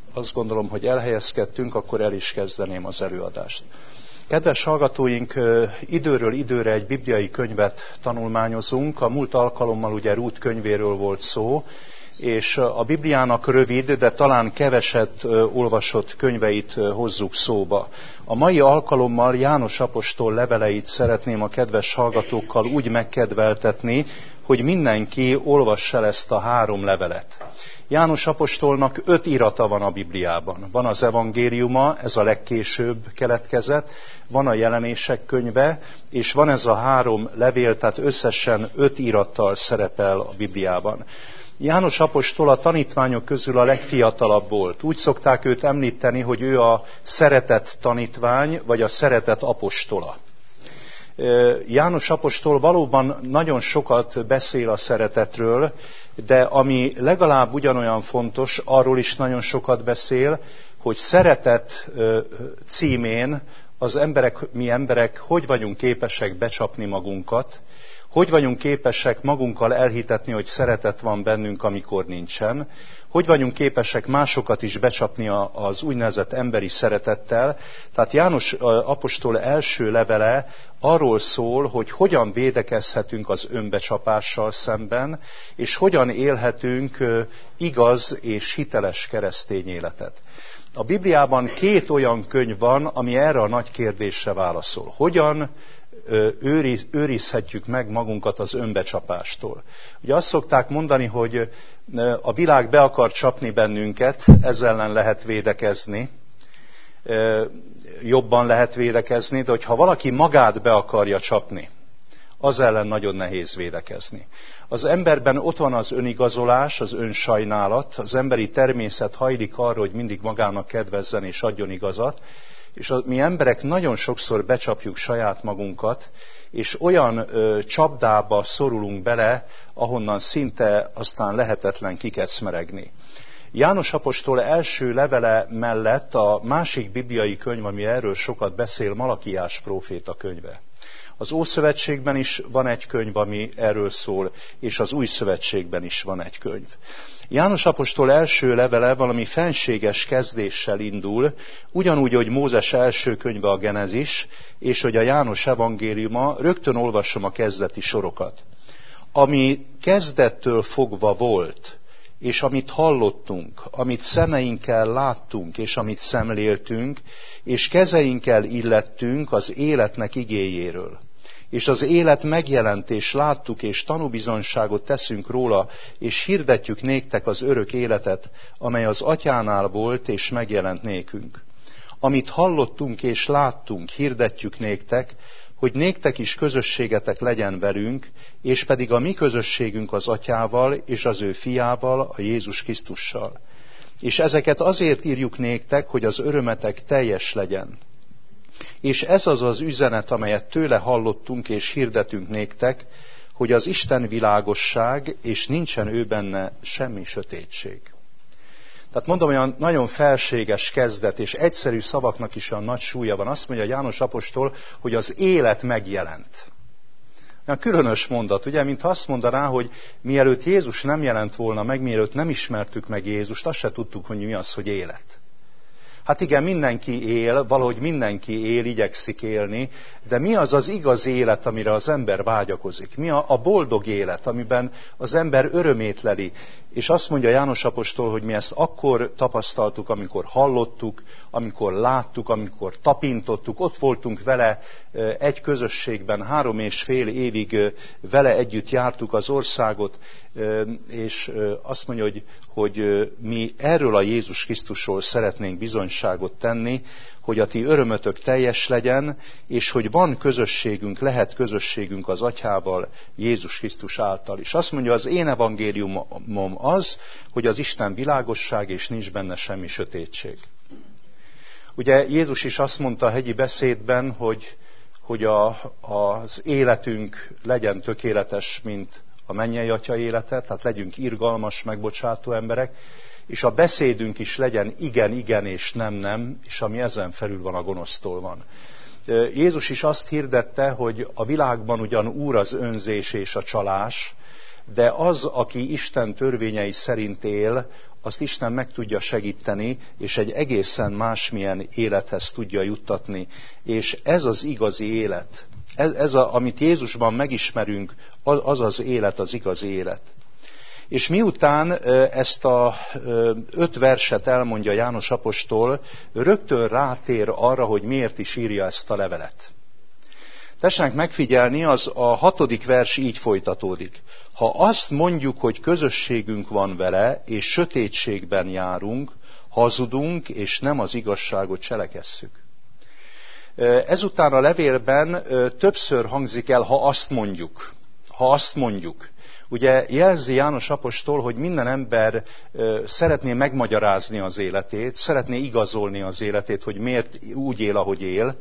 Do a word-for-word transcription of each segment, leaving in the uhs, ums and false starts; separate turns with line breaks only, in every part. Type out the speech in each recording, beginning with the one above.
azt gondolom, hogy elhelyezkedtünk, akkor el is kezdeném az előadást. Kedves hallgatóink, időről időre egy bibliai könyvet tanulmányozunk. A múlt alkalommal ugye Rút könyvéről volt szó, és a Bibliának rövid, de talán keveset olvasott könyveit hozzuk szóba. A mai alkalommal János apostol leveleit szeretném a kedves hallgatókkal úgy megkedveltetni, hogy mindenki olvassa el ezt a három levelet. János apostolnak öt irata van a Bibliában. Van az evangéliuma, ez a legkésőbb keletkezett, van a jelenések könyve, és van ez a három levél, tehát összesen öt irattal szerepel a Bibliában. János apostol a tanítványok közül a legfiatalabb volt. Úgy szokták őt említeni, hogy ő a szeretett tanítvány, vagy a szeretett apostola. János apostol valóban nagyon sokat beszél a szeretetről, de ami legalább ugyanolyan fontos, arról is nagyon sokat beszél, hogy szeretet címén az emberek, mi emberek hogy vagyunk képesek becsapni magunkat, hogy vagyunk képesek magunkkal elhitetni, hogy szeretet van bennünk, amikor nincsen, hogy vagyunk képesek másokat is becsapni az úgynevezett emberi szeretettel. Tehát János apostol első levele arról szól, hogy hogyan védekezhetünk az önbecsapással szemben, és hogyan élhetünk igaz és hiteles keresztény életet. A Bibliában két olyan könyv van, ami erre a nagy kérdésre válaszol. Hogyan őriz, őrizhetjük meg magunkat az önbecsapástól? Ugye azt szokták mondani, hogy a világ be akar csapni bennünket, ezzel ellen lehet védekezni, jobban lehet védekezni, de hogyha valaki magát be akarja csapni, az ellen nagyon nehéz védekezni. Az emberben ott van az önigazolás, az önsajnálat, az emberi természet hajlik arra, hogy mindig magának kedvezzen és adjon igazat, és a, mi emberek nagyon sokszor becsapjuk saját magunkat, és olyan ö, csapdába szorulunk bele, ahonnan szinte aztán lehetetlen kikecmeregni. János apostol első levele mellett a másik bibliai könyv, ami erről sokat beszél, Malakiás próféta könyve. Az Ószövetségben is van egy könyv, ami erről szól, és az Új Szövetségben is van egy könyv. János apostol első levele valami fenséges kezdéssel indul, ugyanúgy, hogy Mózes első könyve a Genezis, és hogy a János evangéliuma, rögtön olvasom a kezdeti sorokat. Ami kezdettől fogva volt, és amit hallottunk, amit szemeinkkel láttunk, és amit szemléltünk, és kezeinkkel illettünk az életnek igéjéről. És az élet megjelent, és láttuk, és tanúbizonyságot teszünk róla, és hirdetjük néktek az örök életet, amely az atyánál volt, és megjelent nékünk. Amit hallottunk és láttunk, hirdetjük néktek, hogy néktek is közösségetek legyen velünk, és pedig a mi közösségünk az atyával, és az ő fiával, a Jézus Krisztussal. És ezeket azért írjuk néktek, hogy az örömetek teljes legyen. És ez az az üzenet, amelyet tőle hallottunk és hirdetünk néktek, hogy az Isten világosság, és nincsen ő benne semmi sötétség. Tehát mondom, olyan nagyon felséges kezdet, és egyszerű szavaknak is olyan nagy súlya van. Azt mondja János apostol, hogy az élet megjelent. Olyan különös mondat, ugye, mintha azt mondaná, hogy mielőtt Jézus nem jelent volna meg, mielőtt nem ismertük meg Jézust, azt se tudtuk, hogy mi az, hogy élet. Hát igen, mindenki él, valahogy mindenki él, igyekszik élni, de mi az az igaz élet, amire az ember vágyakozik? Mi a, a boldog élet, amiben az ember örömét leli? És azt mondja János apostol, hogy mi ezt akkor tapasztaltuk, amikor hallottuk, amikor láttuk, amikor tapintottuk, ott voltunk vele egy közösségben, három és fél évig vele együtt jártuk az országot, és azt mondja, hogy, hogy mi erről a Jézus Krisztusról szeretnénk bizonyságot tenni, hogy a ti örömötök teljes legyen, és hogy van közösségünk, lehet közösségünk az Atyával, Jézus Krisztus által. És azt mondja, az én evangéliumom az, hogy az Isten világosság, és nincs benne semmi sötétség. Ugye Jézus is azt mondta a hegyi beszédben, hogy, hogy a, az életünk legyen tökéletes, mint a mennyei Atya élete, tehát legyünk irgalmas, megbocsátó emberek, és a beszédünk is legyen igen, igen és nem, nem, és ami ezen felül van, a gonosztól van. Jézus is azt hirdette, hogy a világban ugyan úr az önzés és a csalás, de az, aki Isten törvényei szerint él, azt Isten meg tudja segíteni, és egy egészen másmilyen élethez tudja juttatni. És ez az igazi élet. Ez, ez a, amit Jézusban megismerünk, az az élet, az igazi élet. És miután ezt a öt verset elmondja János apostol, rögtön rátér arra, hogy miért is írja ezt a levelet. Tessenek megfigyelni, az a hatodik vers így folytatódik. Ha azt mondjuk, hogy közösségünk van vele, és sötétségben járunk, hazudunk, és nem az igazságot cselekesszük. Ezután a levélben többször hangzik el, ha azt mondjuk. Ha azt mondjuk. Ugye jelzi János apostol, hogy minden ember szeretné megmagyarázni az életét, szeretné igazolni az életét, hogy miért úgy él, ahogy él,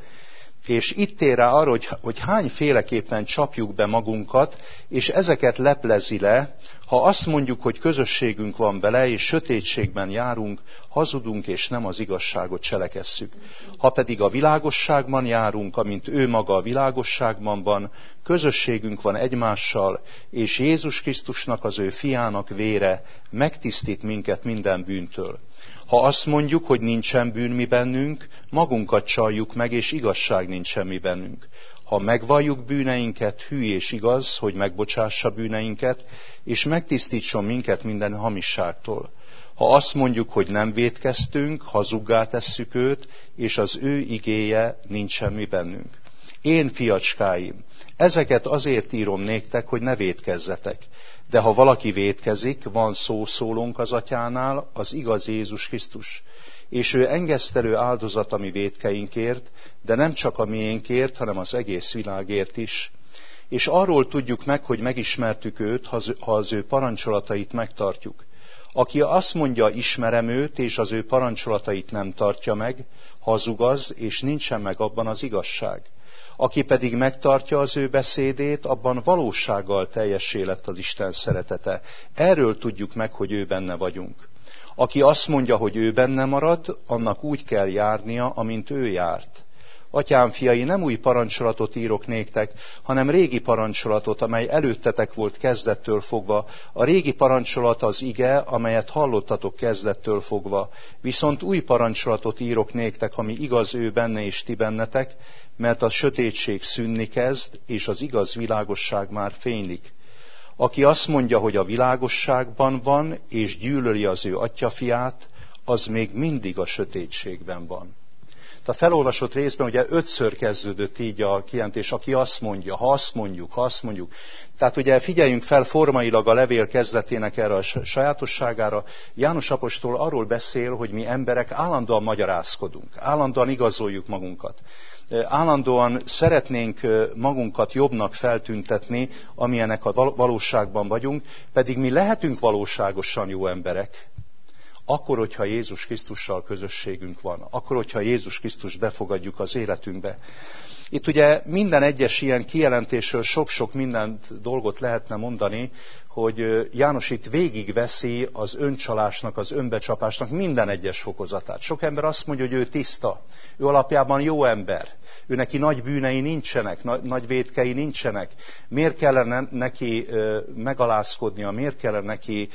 és itt ér rá arra, hogy, hogy hányféleképpen csapjuk be magunkat, és ezeket leplezi le. Ha azt mondjuk, hogy közösségünk van vele, és sötétségben járunk, hazudunk, és nem az igazságot cselekesszük. Ha pedig a világosságban járunk, amint ő maga a világosságban van, közösségünk van egymással, és Jézus Krisztusnak, az ő fiának vére megtisztít minket minden bűntől. Ha azt mondjuk, hogy nincsen bűn mi bennünk, magunkat csaljuk meg, és igazság nincsen mi bennünk. Ha megvalljuk bűneinket, hű és igaz, hogy megbocsássa bűneinket, és megtisztítson minket minden hamisságtól. Ha azt mondjuk, hogy nem vétkeztünk, hazuggá tesszük őt, és az ő igéje nincsen mi bennünk. Én, fiacskáim, ezeket azért írom néktek, hogy ne vétkezzetek. De ha valaki vétkezik, van szószólónk az Atyánál, az igaz Jézus Krisztus. És ő engesztelő áldozat a mi vétkeinkért, de nem csak a miénkért, hanem az egész világért is. És arról tudjuk meg, hogy megismertük őt, ha az ő parancsolatait megtartjuk. Aki azt mondja, ismerem őt, és az ő parancsolatait nem tartja meg, hazug az, és nincsen meg abban az igazság. Aki pedig megtartja az ő beszédét, abban valósággal teljessé lett az Isten szeretete. Erről tudjuk meg, hogy ő benne vagyunk. Aki azt mondja, hogy ő benne marad, annak úgy kell járnia, amint ő járt. Atyám fiai, nem új parancsolatot írok néktek, hanem régi parancsolatot, amely előttetek volt kezdettől fogva. A régi parancsolat az ige, amelyet hallottatok kezdettől fogva. Viszont új parancsolatot írok néktek, ami igaz ő benne és ti bennetek, mert a sötétség szűnni kezd, és az igaz világosság már fénylik. Aki azt mondja, hogy a világosságban van, és gyűlöli az ő atyafiát, az még mindig a sötétségben van. A felolvasott részben ugye ötször kezdődött így a kijelentés, aki azt mondja, ha azt mondjuk, ha azt mondjuk. Tehát ugye figyeljünk fel formailag a levél kezdetének erre a sajátosságára. János apostol arról beszél, hogy mi emberek állandóan magyarázkodunk, állandóan igazoljuk magunkat. Állandóan szeretnénk magunkat jobbnak feltüntetni, amilyenek a valóságban vagyunk, pedig mi lehetünk valóságosan jó emberek, akkor, hogyha Jézus Krisztussal közösségünk van, akkor, hogyha Jézus Krisztust befogadjuk az életünkbe. Itt ugye minden egyes ilyen kijelentésről sok-sok minden dolgot lehetne mondani, hogy János itt végigveszi az öncsalásnak, az önbecsapásnak minden egyes fokozatát. Sok ember azt mondja, hogy ő tiszta, ő alapjában jó ember, ő neki nagy bűnei nincsenek, nagy vétkei nincsenek. Miért kellene neki megalázkodnia, miért kellene neki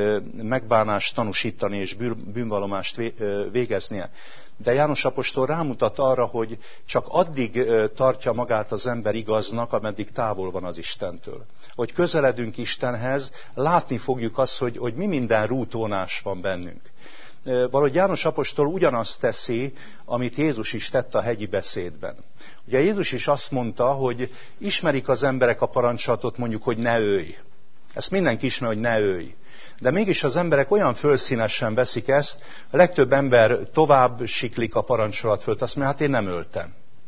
megbánást tanúsítani és bűnvallomást végeznie? De János apostol rámutat arra, hogy csak addig tartja magát az ember igaznak, ameddig távol van az Istentől. Hogy közeledünk Istenhez, látni fogjuk azt, hogy, hogy mi minden rútónás van bennünk. Valahogy János apostol ugyanazt teszi, amit Jézus is tett a hegyi beszédben. Ugye Jézus is azt mondta, hogy ismerik az emberek a parancsolatot, mondjuk, hogy ne ölj. Ezt mindenki ismer, hogy ne ölj. De mégis az emberek olyan fölszínesen veszik ezt, a legtöbb ember tovább siklik a parancsolat fölött, azt mondja, hát én nem öltem.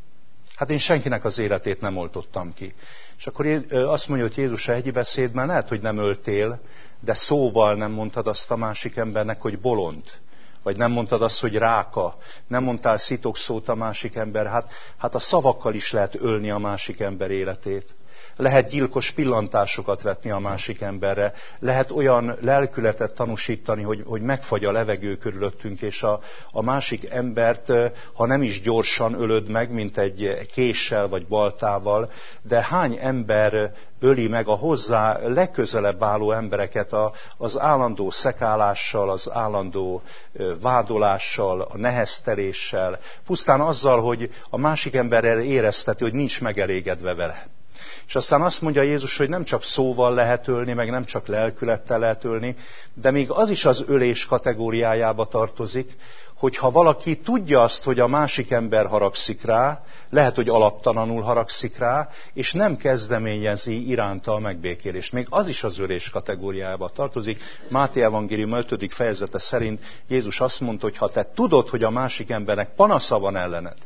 Hát én senkinek az életét nem oltottam ki. És akkor azt mondja, hogy Jézus a hegyi beszédben lehet, hogy nem öltél, de szóval nem mondtad azt a másik embernek, hogy bolond. Vagy nem mondtad azt, hogy ráka. Nem mondtál szitokszót a másik ember. Hát, hát a szavakkal is lehet ölni a másik ember életét. lehet gyilkos pillantásokat vetni a másik emberre, lehet olyan lelkületet tanúsítani, hogy, hogy megfagy a levegő körülöttünk, és a, a másik embert, ha nem is gyorsan ölöd meg, mint egy késsel vagy baltával, de hány ember öli meg a hozzá legközelebb álló embereket a, az állandó szekálással, az állandó vádolással, a nehezteléssel, pusztán azzal, hogy a másik emberrel érezteti, hogy nincs megelégedve vele. És aztán azt mondja Jézus, hogy nem csak szóval lehet ölni, meg nem csak lelkülettel lehet ölni, de még az is az ölés kategóriájába tartozik, hogyha valaki tudja azt, hogy a másik ember haragszik rá, lehet, hogy alaptalanul haragszik rá, és nem kezdeményezi iránta a megbékélést. Még az is az ölés kategóriájába tartozik. Máté evangélium ötödik fejezete szerint Jézus azt mondta, hogy ha te tudod, hogy a másik embernek panasza van ellened,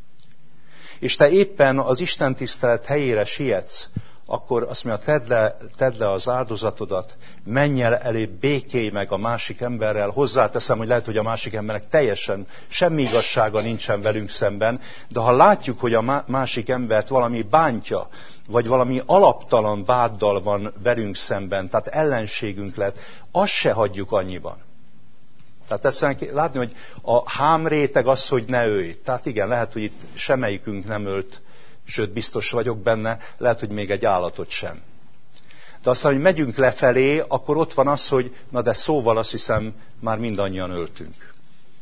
és te éppen az Isten tisztelet helyére sietsz, akkor azt mondja, tedd le, tedd le az áldozatodat, menj el elé, békélj meg a másik emberrel. Hozzáteszem, hogy lehet, hogy a másik embernek teljesen semmi igazsága nincsen velünk szemben, de ha látjuk, hogy a másik embert valami bántja, vagy valami alaptalan váddal van velünk szemben, tehát ellenségünk lett, azt se hagyjuk annyiban. Tehát ezt látni, hogy a hámréteg az, hogy ne ölj. Tehát igen, lehet, hogy itt semmelyikünk nem ölt, sőt, biztos vagyok benne, lehet, hogy még egy állatot sem. De aztán, hogy megyünk lefelé, akkor ott van az, hogy na de szóval azt hiszem, már mindannyian öltünk.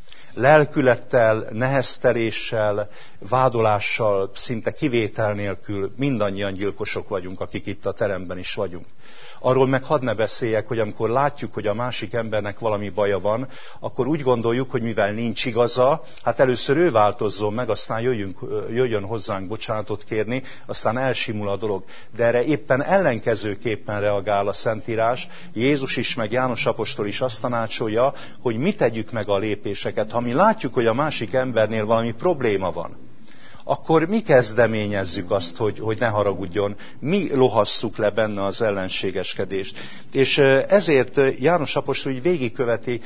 Lelkülettel, nehezteléssel, vádolással, szinte kivétel nélkül mindannyian gyilkosok vagyunk, akik itt a teremben is vagyunk. Arról meg hadd ne beszéljek, hogy amikor látjuk, hogy a másik embernek valami baja van, akkor úgy gondoljuk, hogy mivel nincs igaza, hát először ő változzon meg, aztán jöjjünk, jöjjön hozzánk bocsánatot kérni, aztán elsimul a dolog. De erre éppen ellenkezőképpen reagál a Szentírás. Jézus is, meg János apostol is azt tanácsolja, hogy mi tegyük meg a lépéseket. Ha mi látjuk, hogy a másik embernél valami probléma van, akkor mi kezdeményezzük azt, hogy, hogy ne haragudjon, mi lohasszuk le benne az ellenségeskedést. És ezért János apostol úgy végigköveti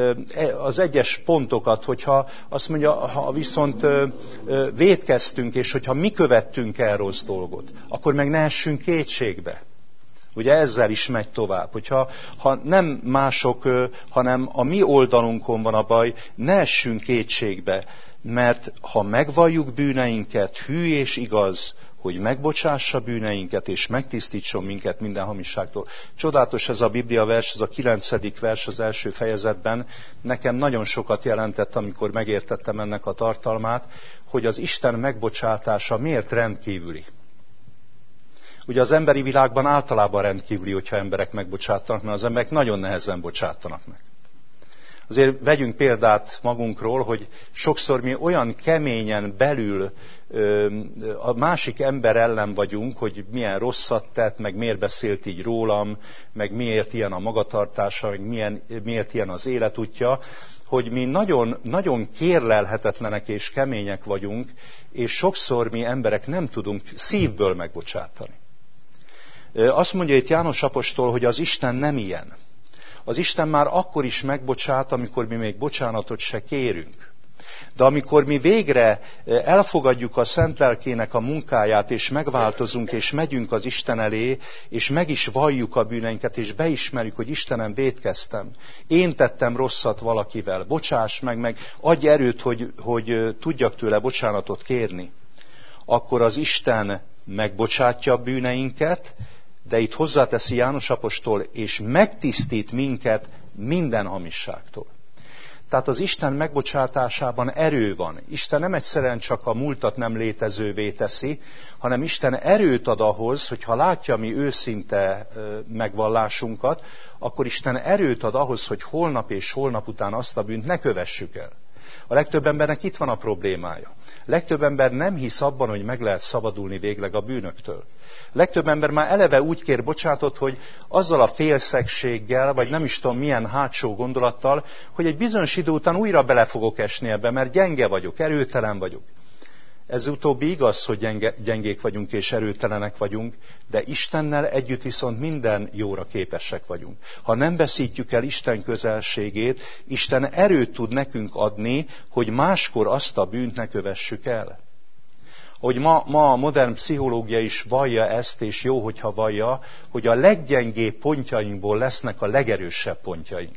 az egyes pontokat, hogyha azt mondja, ha viszont vétkeztünk, és hogyha mi követtünk el rossz dolgot, akkor meg ne essünk kétségbe. Ugye ezzel is megy tovább, hogyha ha nem mások, hanem a mi oldalunkon van a baj, ne essünk kétségbe, mert ha megvalljuk bűneinket, hű és igaz, hogy megbocsássa bűneinket, és megtisztítson minket minden hamisságtól. Csodálatos ez a Biblia vers, ez a kilencedik vers az első fejezetben. Nekem nagyon sokat jelentett, amikor megértettem ennek a tartalmát, hogy az Isten megbocsátása miért rendkívüli. Ugye az emberi világban általában rendkívüli, hogyha emberek megbocsátanak, mert az emberek nagyon nehezen bocsátanak meg. Azért vegyünk példát magunkról, hogy sokszor mi olyan keményen belül a másik ember ellen vagyunk, hogy milyen rosszat tett, meg miért beszélt így rólam, meg miért ilyen a magatartása, meg milyen, miért ilyen az életútja, hogy mi nagyon, nagyon kérlelhetetlenek és kemények vagyunk, és sokszor mi emberek nem tudunk szívből megbocsátani. Azt mondja itt János apostol, hogy az Isten nem ilyen. Az Isten már akkor is megbocsát, amikor mi még bocsánatot se kérünk. De amikor mi végre elfogadjuk a Szent Lelkének a munkáját, és megváltozunk, és megyünk az Isten elé, és meg is valljuk a bűneinket, és beismerjük, hogy Istenem, vétkeztem. Én tettem rosszat valakivel, bocsáss meg, meg adj erőt, hogy, hogy tudjak tőle bocsánatot kérni. Akkor az Isten megbocsátja a bűneinket, de itt hozzáteszi János apostol, és megtisztít minket minden hamisságtól. Tehát az Isten megbocsátásában erő van. Isten nem egyszerűen csak a múltat nem létezővé teszi, hanem Isten erőt ad ahhoz, hogy ha látja mi őszinte megvallásunkat, akkor Isten erőt ad ahhoz, hogy holnap és holnap után azt a bűnt ne kövessük el. A legtöbb embernek itt van a problémája. A legtöbb ember nem hisz abban, hogy meg lehet szabadulni végleg a bűnöktől. A legtöbb ember már eleve úgy kér bocsánatot, hogy azzal a félszegséggel, vagy nem is tudom milyen hátsó gondolattal, hogy egy bizonyos idő után újra bele fogok esni ebbe, mert gyenge vagyok, erőtelen vagyok. Ez utóbbi igaz, hogy gyenge, gyengék vagyunk és erőtelenek vagyunk, de Istennel együtt viszont minden jóra képesek vagyunk. Ha nem veszítjük el Isten közelségét, Isten erőt tud nekünk adni, hogy máskor azt a bűnt ne kövessük el. Ahogy ma, ma a modern pszichológia is vallja ezt, és jó, hogyha vallja, hogy a leggyengébb pontjainkból lesznek a legerősebb pontjaink.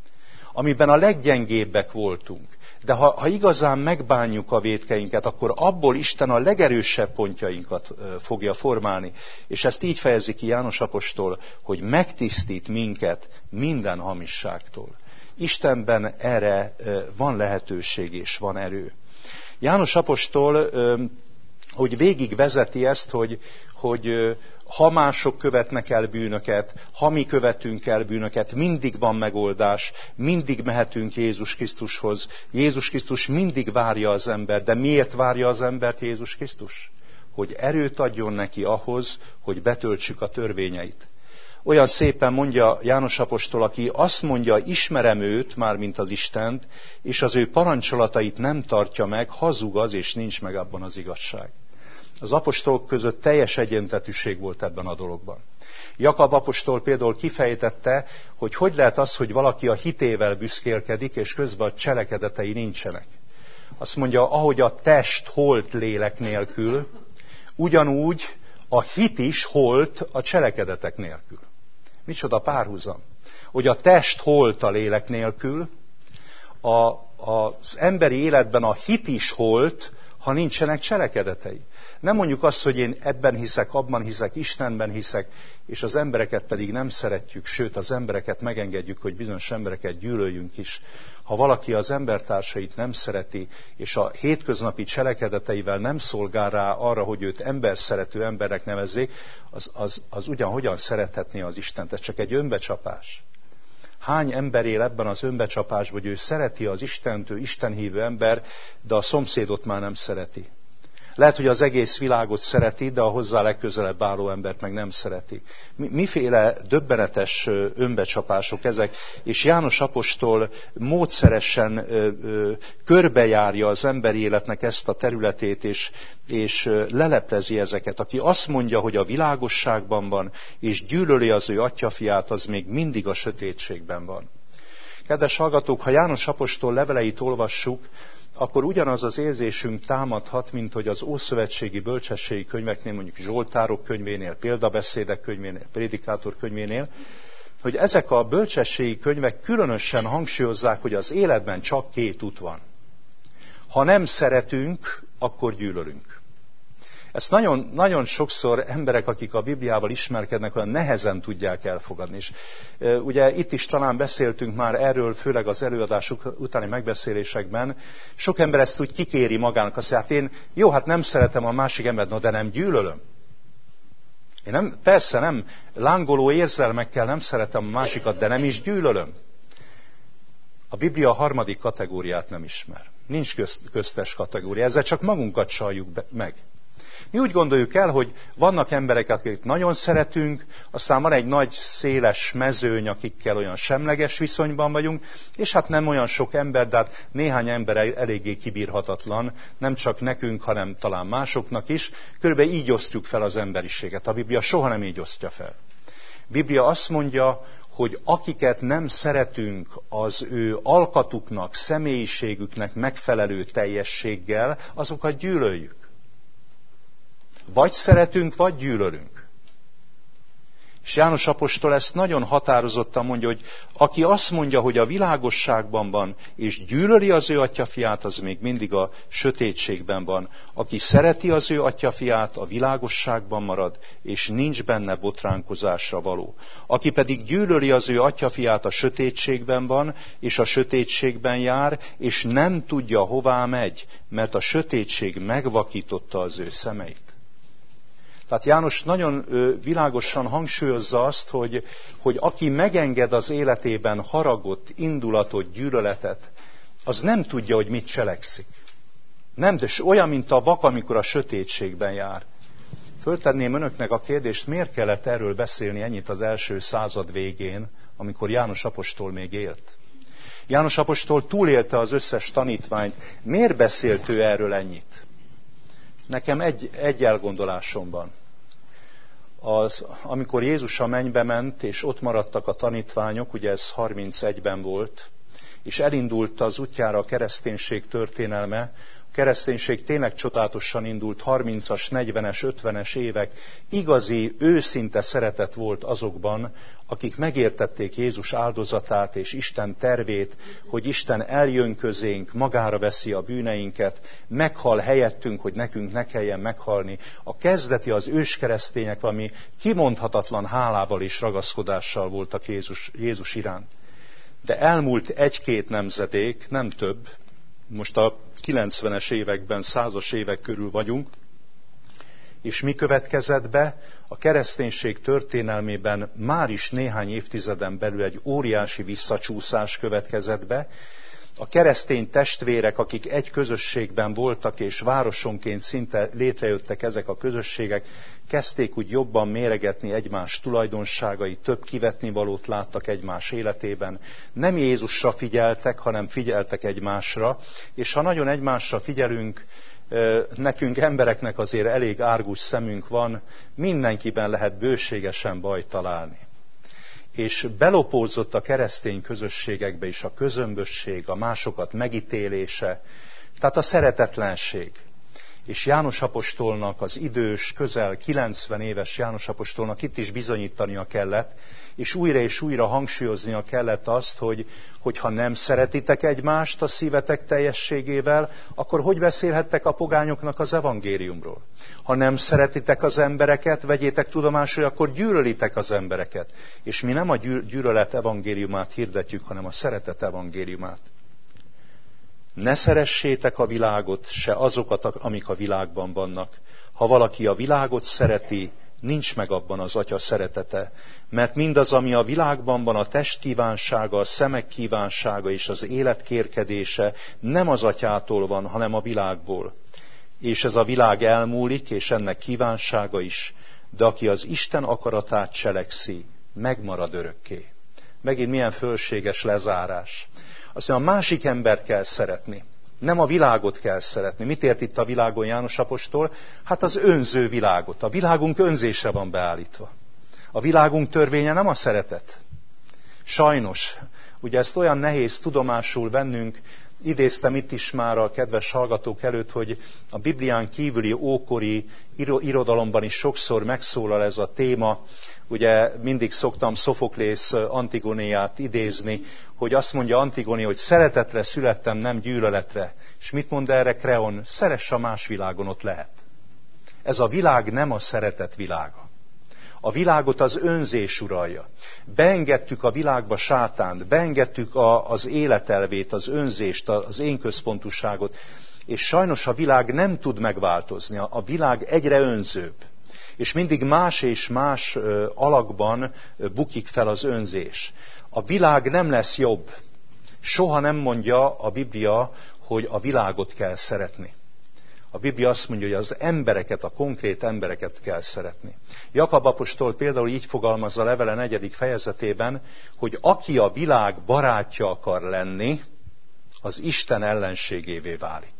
Amiben a leggyengébbek voltunk. De ha, ha igazán megbánjuk a vétkeinket, akkor abból Isten a legerősebb pontjainkat fogja formálni. És ezt így fejezi ki János apostol, hogy megtisztít minket minden hamisságtól. Istenben erre van lehetőség és van erő. János apostol, hogy végig vezeti ezt, hogy, hogy ha mások követnek el bűnöket, ha mi követünk el bűnöket, mindig van megoldás, mindig mehetünk Jézus Krisztushoz. Jézus Krisztus mindig várja az embert, de miért várja az embert Jézus Krisztus? Hogy erőt adjon neki ahhoz, hogy betöltsük a törvényeit. Olyan szépen mondja János apostol, aki azt mondja, ismerem őt, mármint az Istent, és az ő parancsolatait nem tartja meg, hazug az, és nincs meg abban az igazság. Az apostolok között teljes egyöntetűség volt ebben a dologban. Jakab apostol például kifejtette, hogy hogy lehet az, hogy valaki a hitével büszkélkedik, és közben a cselekedetei nincsenek. Azt mondja, ahogy a test holt lélek nélkül, ugyanúgy a hit is holt a cselekedetek nélkül. Micsoda párhuzam? Hogy a test holt a lélek nélkül, a, az emberi életben a hit is holt, ha nincsenek cselekedetei. Nem mondjuk azt, hogy én ebben hiszek, abban hiszek, Istenben hiszek, és az embereket pedig nem szeretjük, sőt az embereket megengedjük, hogy bizonyos embereket gyűlöljünk is. Ha valaki az embertársait nem szereti, és a hétköznapi cselekedeteivel nem szolgál rá arra, hogy őt emberszerető embernek nevezzék, az, az, az ugyanhogyan szerethetné az Istent. Ez csak egy önbecsapás. Hány ember él ebben az önbecsapásban, hogy ő szereti az Istent, ő istenhívő ember, de a szomszédot már nem szereti. Lehet, hogy az egész világot szereti, de a hozzá legközelebb álló embert meg nem szereti. Miféle döbbenetes önbecsapások ezek, és János apostol módszeresen ö, ö, körbejárja az emberi életnek ezt a területét, és, és leleplezi ezeket. Aki azt mondja, hogy a világosságban van, és gyűlöli az ő atyafiát, az még mindig a sötétségben van. Kedves hallgatók, ha János apostol leveleit olvassuk, akkor ugyanaz az érzésünk támadhat, mint hogy az ószövetségi bölcsességi könyveknél, mondjuk Zsoltárok könyvénél, Példabeszédek könyvénél, Prédikátor könyvénél, hogy ezek a bölcsességi könyvek különösen hangsúlyozzák, hogy az életben csak két út van. Ha nem szeretünk, akkor gyűlölünk. Ezt nagyon, nagyon sokszor emberek, akik a Bibliával ismerkednek, olyan nehezen tudják elfogadni. És e, ugye itt is talán beszéltünk már erről, főleg az előadások utáni megbeszélésekben. Sok ember ezt úgy kikéri magának, azt mondja, hát én jó, hát nem szeretem a másik embert, no, de nem gyűlölöm. Én nem, persze nem lángoló érzelmekkel nem szeretem a másikat, de nem is gyűlölöm. A Biblia a harmadik kategóriát nem ismer. Nincs közt, köztes kategória, ezzel csak magunkat csaljuk be, meg. Mi úgy gondoljuk el, hogy vannak emberek, akiket nagyon szeretünk, aztán van egy nagy, széles mezőny, akikkel olyan semleges viszonyban vagyunk, és hát nem olyan sok ember, de hát néhány ember eléggé kibírhatatlan, nem csak nekünk, hanem talán másoknak is. Körülbelül így osztjuk fel az emberiséget. A Biblia soha nem így osztja fel. A Biblia azt mondja, hogy akiket nem szeretünk az ő alkatuknak, személyiségüknek megfelelő teljességgel, azokat gyűlöljük. Vagy szeretünk, vagy gyűlölünk. És János apostol ezt nagyon határozottan mondja, hogy aki azt mondja, hogy a világosságban van, és gyűlöli az ő atyafiát, az még mindig a sötétségben van. Aki szereti az ő atyafiát, a világosságban marad, és nincs benne botránkozásra való. Aki pedig gyűlöli az ő atyafiát, a sötétségben van, és a sötétségben jár, és nem tudja, hová megy, mert a sötétség megvakította az ő szemeit. Tehát János nagyon világosan hangsúlyozza azt, hogy, hogy aki megenged az életében haragot, indulatot, gyűlöletet, az nem tudja, hogy mit cselekszik. Nem, de olyan, mint a vak, amikor a sötétségben jár. Föltenném önöknek a kérdést, miért kellett erről beszélni ennyit az első század végén, amikor János apostol még élt? János apostol túlélte az összes tanítványt. Miért beszélt ő erről ennyit? Nekem egy, egy elgondolásom van. Az, amikor Jézus a mennybe ment, és ott maradtak a tanítványok, ugye ez harmincegyben volt, és elindult az útjára a kereszténység történelme. A kereszténység tényleg csodálatosan indult, harmincas, negyvenes, ötvenes évek, igazi, őszinte szeretet volt azokban, akik megértették Jézus áldozatát és Isten tervét, hogy Isten eljön közénk, magára veszi a bűneinket, meghal helyettünk, hogy nekünk ne kelljen meghalni. A kezdeti, az őskeresztények valami kimondhatatlan hálával és ragaszkodással voltak Jézus, Jézus iránt. De elmúlt egy-két nemzedék, nem több, most a kilencvenes években, százas évek körül vagyunk, és mi következett be? A kereszténység történelmében már is néhány évtizeden belül egy óriási visszacsúszás következett be. A keresztény testvérek, akik egy közösségben voltak, és városonként szinte létrejöttek ezek a közösségek, kezdték úgy jobban méregetni egymás tulajdonságait, több kivetnivalót láttak egymás életében. Nem Jézusra figyeltek, hanem figyeltek egymásra, és ha nagyon egymásra figyelünk, nekünk embereknek azért elég árgus szemünk van, mindenkiben lehet bőségesen bajt találni. És belopódzott a keresztény közösségekbe is a közömbösség, a másokat megítélése, tehát a szeretetlenség. És János apostolnak, az idős, közel kilencven éves János apostolnak itt is bizonyítania kellett, és újra és újra hangsúlyoznia kellett azt, hogy, hogy ha nem szeretitek egymást a szívetek teljességével, akkor hogy beszélhettek a pogányoknak az evangéliumról? Ha nem szeretitek az embereket, vegyétek tudomásul, hogy akkor gyűlölitek az embereket. És mi nem a gyűlölet evangéliumát hirdetjük, hanem a szeretet evangéliumát. Ne szeressétek a világot, se azokat, amik a világban vannak. Ha valaki a világot szereti, nincs meg abban az Atya szeretete, mert mindaz, ami a világban van, a test kívánsága, a szemek kívánsága és az élet kérkedése nem az Atyától van, hanem a világból. És ez a világ elmúlik, és ennek kívánsága is, de aki az Isten akaratát cselekszi, megmarad örökké. Megint milyen fölséges lezárás. Azt mondja, a másik embert kell szeretni. Nem a világot kell szeretni. Mit ért itt a világon János apostol? Hát az önző világot. A világunk önzésre van beállítva. A világunk törvénye nem a szeretet. Sajnos. Ugye ezt olyan nehéz tudomásul vennünk, idéztem itt is már a kedves hallgatók előtt, hogy a Biblián kívüli ókori irodalomban is sokszor megszólal ez a téma. Ugye mindig szoktam Szofoklész Antigónéját idézni, hogy azt mondja Antigóné, hogy szeretetre születtem, nem gyűlöletre. És mit mond erre Kreon? Szeress a más világon, ott lehet. Ez a világ nem a szeretet világa. A világot az önzés uralja. Beengedtük a világba sátánt, beengedtük a, az életelvét, az önzést, az énközpontúságot, és sajnos a világ nem tud megváltozni. A világ egyre önzőbb. És mindig más és más alakban bukik fel az önzés. A világ nem lesz jobb. Soha nem mondja a Biblia, hogy a világot kell szeretni. A Biblia azt mondja, hogy az embereket, a konkrét embereket kell szeretni. Jakab apostol például így fogalmazza a levele negyedik fejezetében, hogy aki a világ barátja akar lenni, az Isten ellenségévé válik.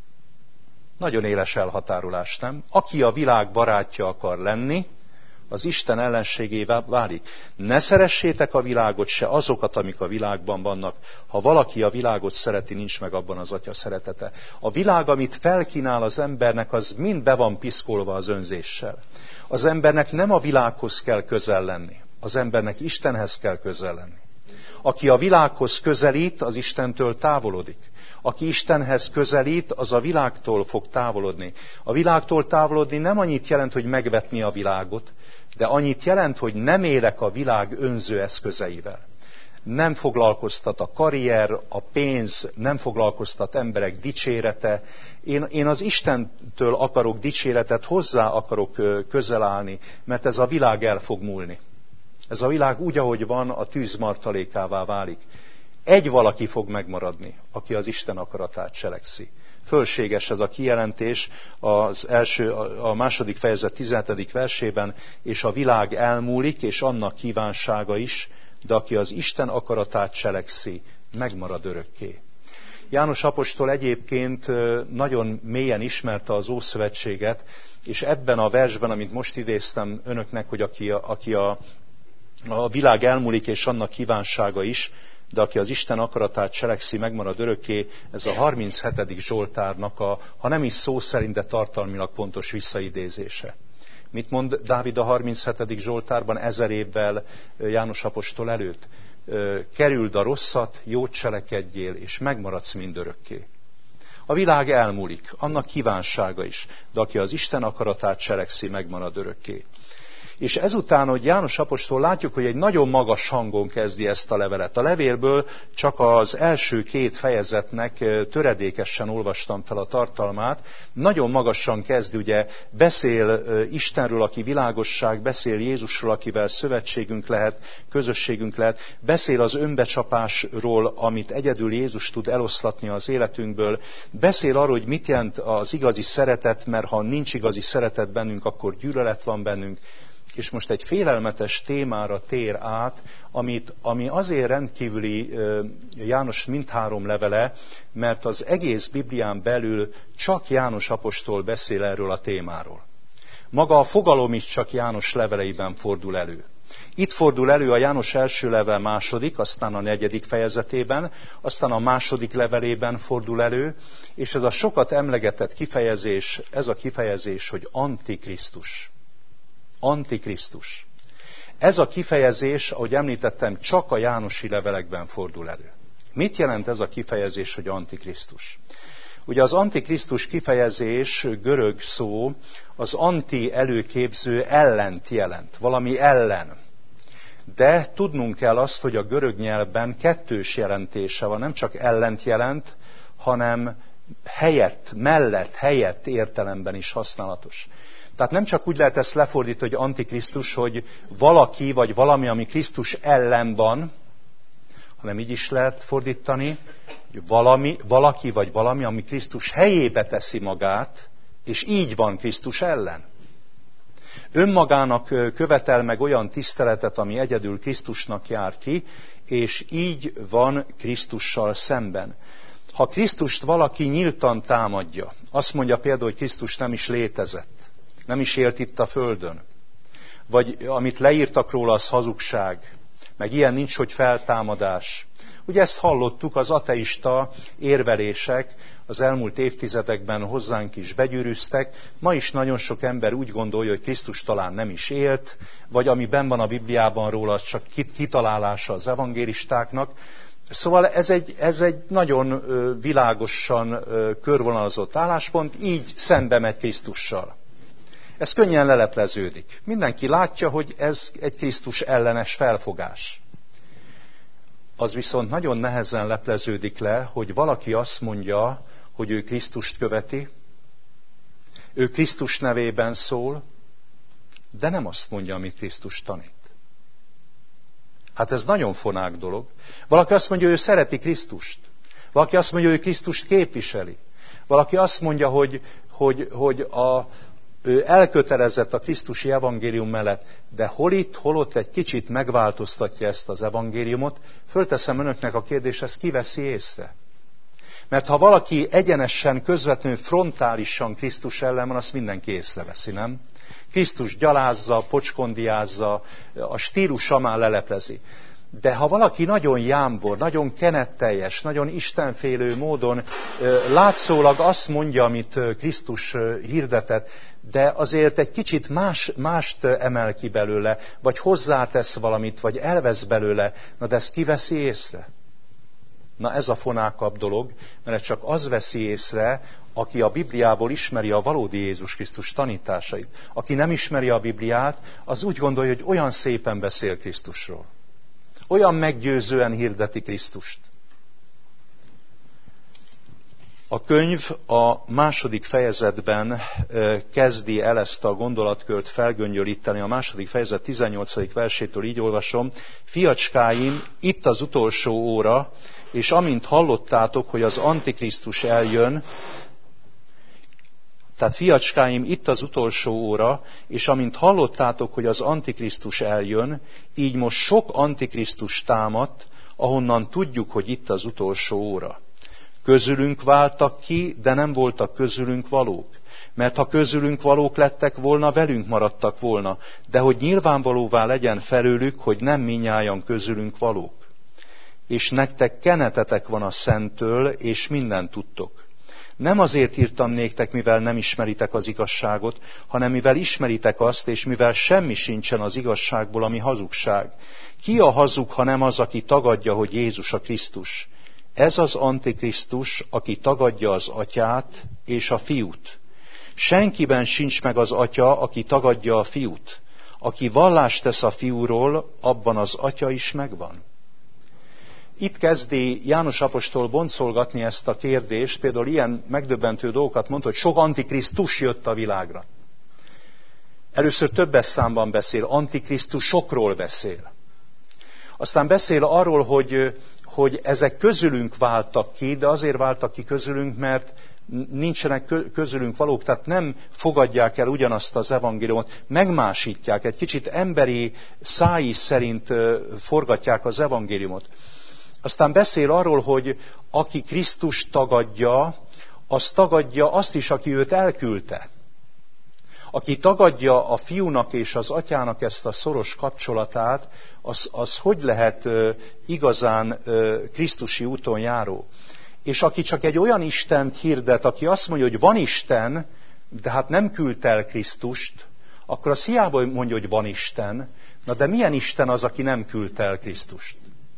Nagyon éles elhatárolás, nem? Aki a világ barátja akar lenni, az Isten ellenségévé válik. Ne szeressétek a világot, se azokat, amik a világban vannak. Ha valaki a világot szereti, nincs meg abban az Atya szeretete. A világ, amit felkínál az embernek, az mind be van piszkolva az önzéssel. Az embernek nem a világhoz kell közel lenni. Az embernek Istenhez kell közel lenni. Aki a világhoz közelít, az Istentől távolodik. Aki Istenhez közelít, az a világtól fog távolodni. A világtól távolodni nem annyit jelent, hogy megvetni a világot, de annyit jelent, hogy nem élek a világ önző eszközeivel. Nem foglalkoztat a karrier, a pénz, nem foglalkoztat emberek dicsérete. Én, én az Istentől akarok dicséretet, hozzá akarok közel állni, mert ez a világ el fog múlni. Ez a világ úgy, ahogy van, a tűz martalékává válik. Egy valaki fog megmaradni, aki az Isten akaratát cselekszi. Fölséges ez a kijelentés az első, a második fejezet tizenhetedik versében, és a világ elmúlik, és annak kívánsága is, de aki az Isten akaratát cselekszi, megmarad örökké. János apostol egyébként nagyon mélyen ismerte az Ószövetséget, és ebben a versben, amit most idéztem önöknek, hogy aki a, aki a, a világ elmúlik, és annak kívánsága is, de aki az Isten akaratát cselekszi, megmarad örökké. Ez a harminchetedik Zsoltárnak a, ha nem is szó szerint, de tartalmilag pontos visszaidézése. Mit mond Dávid a harminchetedik Zsoltárban ezer évvel János apostol előtt? Kerüld a rosszat, jót cselekedjél, és megmaradsz mindörökké. A világ elmúlik, annak kívánsága is, de aki az Isten akaratát cselekszi, megmarad örökké. És ezután, hogy János apostol, látjuk, hogy egy nagyon magas hangon kezdi ezt a levelet. A levélből csak az első két fejezetnek töredékesen olvastam fel a tartalmát. Nagyon magasan kezdi, ugye beszél Istenről, aki világosság, beszél Jézusról, akivel szövetségünk lehet, közösségünk lehet, beszél az önbecsapásról, amit egyedül Jézus tud eloszlatni az életünkből, beszél arról, hogy mit jelent az igazi szeretet, mert ha nincs igazi szeretet bennünk, akkor gyűlölet van bennünk. És most egy félelmetes témára tér át, amit, ami azért rendkívüli János mindhárom levele, mert az egész Biblián belül csak János apostol beszél erről a témáról. Maga a fogalom is csak János leveleiben fordul elő. Itt fordul elő a János első level második, aztán a negyedik fejezetében, aztán a második levelében fordul elő, és ez a sokat emlegetett kifejezés, ez a kifejezés, hogy Antikrisztus. Antikrisztus. Ez a kifejezés, ahogy említettem, csak a jánosi levelekben fordul elő. Mit jelent ez a kifejezés, hogy Antikrisztus? Ugye az Antikrisztus kifejezés, görög szó, az anti előképző ellent jelent, valami ellen. De tudnunk kell azt, hogy a görög nyelvben kettős jelentése van, nem csak ellent jelent, hanem helyett, mellett, helyett értelemben is használatos. Tehát nem csak úgy lehet ezt lefordítani, hogy Antikrisztus, hogy valaki vagy valami, ami Krisztus ellen van, hanem így is lehet fordítani, hogy valami, valaki vagy valami, ami Krisztus helyébe teszi magát, és így van Krisztus ellen. Önmagának követel meg olyan tiszteletet, ami egyedül Krisztusnak jár ki, és így van Krisztussal szemben. Ha Krisztust valaki nyíltan támadja, azt mondja például, hogy Krisztus nem is létezett, nem is élt itt a földön, vagy amit leírtak róla, az hazugság, meg ilyen nincs, hogy feltámadás. Ugye ezt hallottuk, az ateista érvelések az elmúlt évtizedekben hozzánk is begyűrűztek. Ma is nagyon sok ember úgy gondolja, hogy Krisztus talán nem is élt, vagy ami benn van a Bibliában róla, az csak kitalálása az evangélistáknak. Szóval ez egy, ez egy nagyon világosan körvonalazott álláspont, így szembe megy Krisztussal. Ez könnyen lelepleződik. Mindenki látja, hogy ez egy Krisztus ellenes felfogás. Az viszont nagyon nehezen lepleződik le, hogy valaki azt mondja, hogy ő Krisztust követi, ő Krisztus nevében szól, de nem azt mondja, amit Krisztus tanít. Hát ez nagyon fonák dolog. Valaki azt mondja, hogy ő szereti Krisztust. Valaki azt mondja, hogy ő Krisztust képviseli. Valaki azt mondja, hogy, hogy, hogy a, ő elkötelezett a krisztusi evangélium mellett, de hol itt, hol ott egy kicsit megváltoztatja ezt az evangéliumot. Fölteszem önöknek a kérdést, ezt kiveszi észre? Mert ha valaki egyenesen, közvetlenül, frontálisan Krisztus ellen van, azt mindenki észreveszi, nem? Krisztus gyalázza, pocskondiázza, a stílusa már leleplezi. De ha valaki nagyon jámbor, nagyon kenetteljes, nagyon istenfélő módon látszólag azt mondja, amit Krisztus hirdetett, de azért egy kicsit más, mást emel ki belőle, vagy hozzátesz valamit, vagy elvesz belőle, na de ezt kiveszi észre? Na ez a fonákabb dolog, mert csak az veszi észre, aki a Bibliából ismeri a valódi Jézus Krisztus tanításait. Aki nem ismeri a Bibliát, az úgy gondolja, hogy olyan szépen beszél Krisztusról. Olyan meggyőzően hirdeti Krisztust. A könyv a második fejezetben kezdi el ezt a gondolatkört felgöngyölíteni. A második fejezet tizennyolcadik versétől így olvasom. Fiacskáim, itt az utolsó óra, és amint hallottátok, hogy az Antikrisztus eljön, tehát fiacskáim, itt az utolsó óra, és amint hallottátok, hogy az Antikrisztus eljön, így most sok Antikrisztus támadt, ahonnan tudjuk, hogy itt az utolsó óra. Közülünk váltak ki, de nem voltak közülünk valók. Mert ha közülünk valók lettek volna, velünk maradtak volna, de hogy nyilvánvalóvá legyen felőlük, hogy nem minnyájan közülünk valók. és nektek kenetetek van a Szenttől, és mindent tudtok. Nem azért írtam néktek, mivel nem ismeritek az igazságot, hanem mivel ismeritek azt, és mivel semmi sincsen az igazságból, ami hazugság. Ki a hazug, ha nem az, aki tagadja, hogy Jézus a Krisztus? Ez az Antikrisztus, aki tagadja az Atyát és a Fiút. Senkiben sincs meg az Atya, aki tagadja a Fiút. Aki vallást tesz a Fiúról, abban az Atya is megvan. Itt kezdi János apostol boncolgatni ezt a kérdést, például ilyen megdöbbentő dolgokat mondta, hogy sok antikrisztus jött a világra. Először többes számban beszél, antikrisztusokról beszél. Aztán beszél arról, hogy, hogy ezek közülünk váltak ki, de azért váltak ki közülünk, mert nincsenek közülünk valók, tehát nem fogadják el ugyanazt az evangéliumot, megmásítják, egy kicsit emberi szájíz szerint forgatják az evangéliumot. Aztán beszél arról, hogy aki Krisztust tagadja, az tagadja azt is, aki őt elküldte. Aki tagadja a Fiúnak és az Atyának ezt a szoros kapcsolatát, az, az hogy lehet igazán krisztusi úton járó? És aki csak egy olyan Istent hirdet, aki azt mondja, hogy van Isten, de hát nem küldte el Krisztust, akkor az hiába mondja, hogy van Isten. Na de milyen Isten az, aki nem küldte el Krisztust?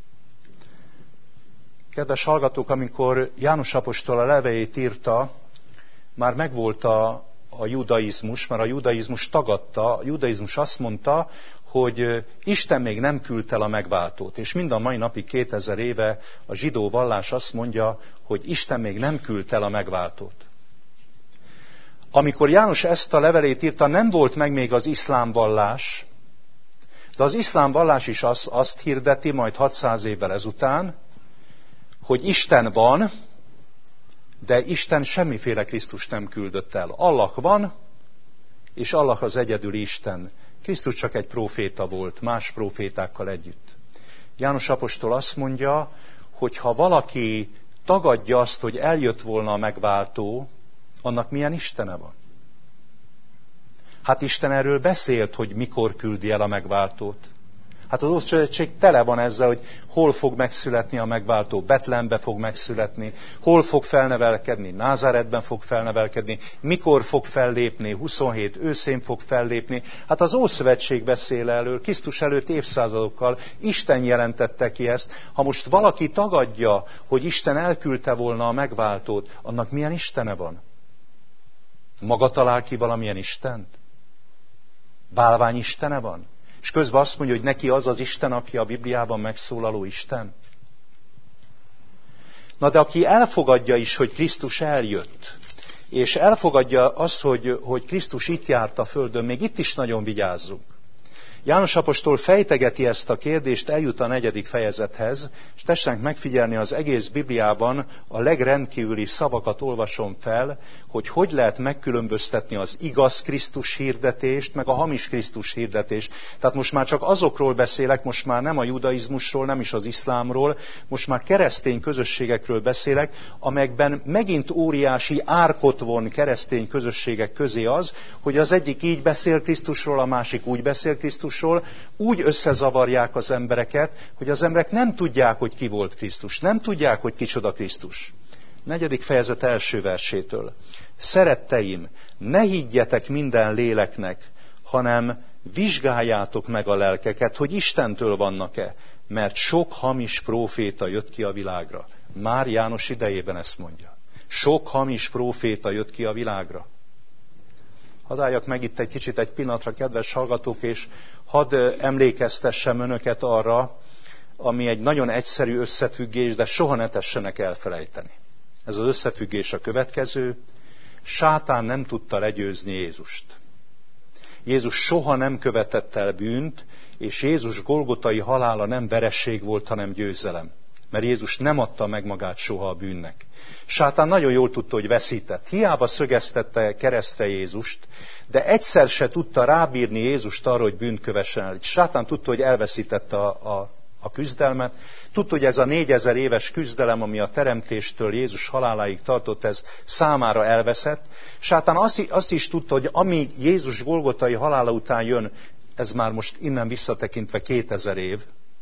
Kedves hallgatók, amikor János apostol a levelét írta, már megvolt a, a judaizmus, mert a judaizmus tagadta, a judaizmus azt mondta, hogy Isten még nem küldte el a megváltót. És mind a mai napig kétezer éve a zsidó vallás azt mondja, hogy Isten még nem küldte el a megváltót. Amikor János ezt a levelét írta, nem volt meg még az iszlám vallás, de az iszlám vallás is azt, azt hirdeti, majd hatszáz évvel ezután, hogy Isten van, de Isten semmiféle Krisztust nem küldött el. Allah van, és Allah az egyedüli Isten. Krisztus csak egy próféta volt, más prófétákkal együtt. János apostol azt mondja, hogy ha valaki tagadja azt, hogy eljött volna a megváltó, annak milyen istene van? Hát Isten erről beszélt, hogy mikor küldi el a megváltót. Hát az Ószövetség tele van ezzel, hogy hol fog megszületni a megváltó, Betlehembe fog megszületni, hol fog felnevelkedni, Názáretben fog felnevelkedni, mikor fog fellépni, huszonhét őszén fog fellépni. Hát az Ószövetség beszél elől, Krisztus előtt évszázadokkal, Isten jelentette ki ezt. Ha most valaki tagadja, hogy Isten elküldte volna a megváltót, annak milyen istene van? Maga talál ki valamilyen istent? Bálvány istene van? És közben azt mondja, hogy neki az az Isten, aki a Bibliában megszólaló Isten. Na de aki elfogadja is, hogy Krisztus eljött, és elfogadja azt, hogy, hogy Krisztus itt járt a földön, még itt is nagyon vigyázzunk. János apostol fejtegeti ezt a kérdést, eljut a negyedik fejezethez, és tessenek megfigyelni, az egész Bibliában a legrendkívüli szavakat olvasom fel, hogy hogy lehet megkülönböztetni az igaz Krisztus hirdetést, meg a hamis Krisztus hirdetést. Tehát most már csak azokról beszélek, most már nem a judaizmusról, nem is az iszlámról, most már keresztény közösségekről beszélek, amelyekben megint óriási árkot von keresztény közösségek közé az, hogy az egyik így beszél Krisztusról, a másik úgy beszél Krisztusról, úgy összezavarják az embereket, hogy az emberek nem tudják, hogy ki volt Krisztus. Nem tudják, hogy kicsoda Krisztus. Negyedik fejezet első versétől. Szeretteim, ne higgyetek minden léleknek, hanem vizsgáljátok meg a lelkeket, hogy Istentől vannak-e, mert sok hamis próféta jött ki a világra. Már János idejében ezt mondja. Sok hamis próféta jött ki a világra. Hadd álljak meg itt egy kicsit egy pillanatra, kedves hallgatók, és hadd emlékeztessem önöket arra, ami egy nagyon egyszerű összefüggés, de soha ne tessenek elfelejteni. Ez az összefüggés a következő. Sátán nem tudta legyőzni Jézust. Jézus soha nem követett el bűnt, és Jézus golgotai halála nem veresség volt, hanem győzelem. Mert Jézus nem adta meg magát soha a bűnnek. Sátán nagyon jól tudta, hogy veszített. Hiába szögeztette keresztre Jézust, de egyszer se tudta rábírni Jézust arra, hogy bűnt kövessen el. Sátán tudta, hogy elveszítette a, a, a küzdelmet. Tudta, hogy ez a négyezer éves küzdelem, ami a teremtéstől Jézus haláláig tartott, ez számára elveszett. Sátán azt, azt is tudta, hogy ami Jézus golgotai halála után jön, ez már most innen visszatekintve kétezer év.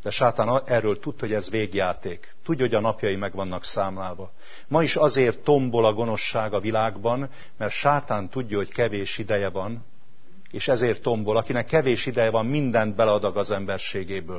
De sátán erről tud, hogy ez végjáték. Tudja, hogy a napjai meg vannak számlálva. Ma is azért tombol a gonoszság a világban, mert sátán tudja, hogy kevés ideje van, és ezért tombol. Akinek kevés ideje van, mindent beleadag az emberségéből.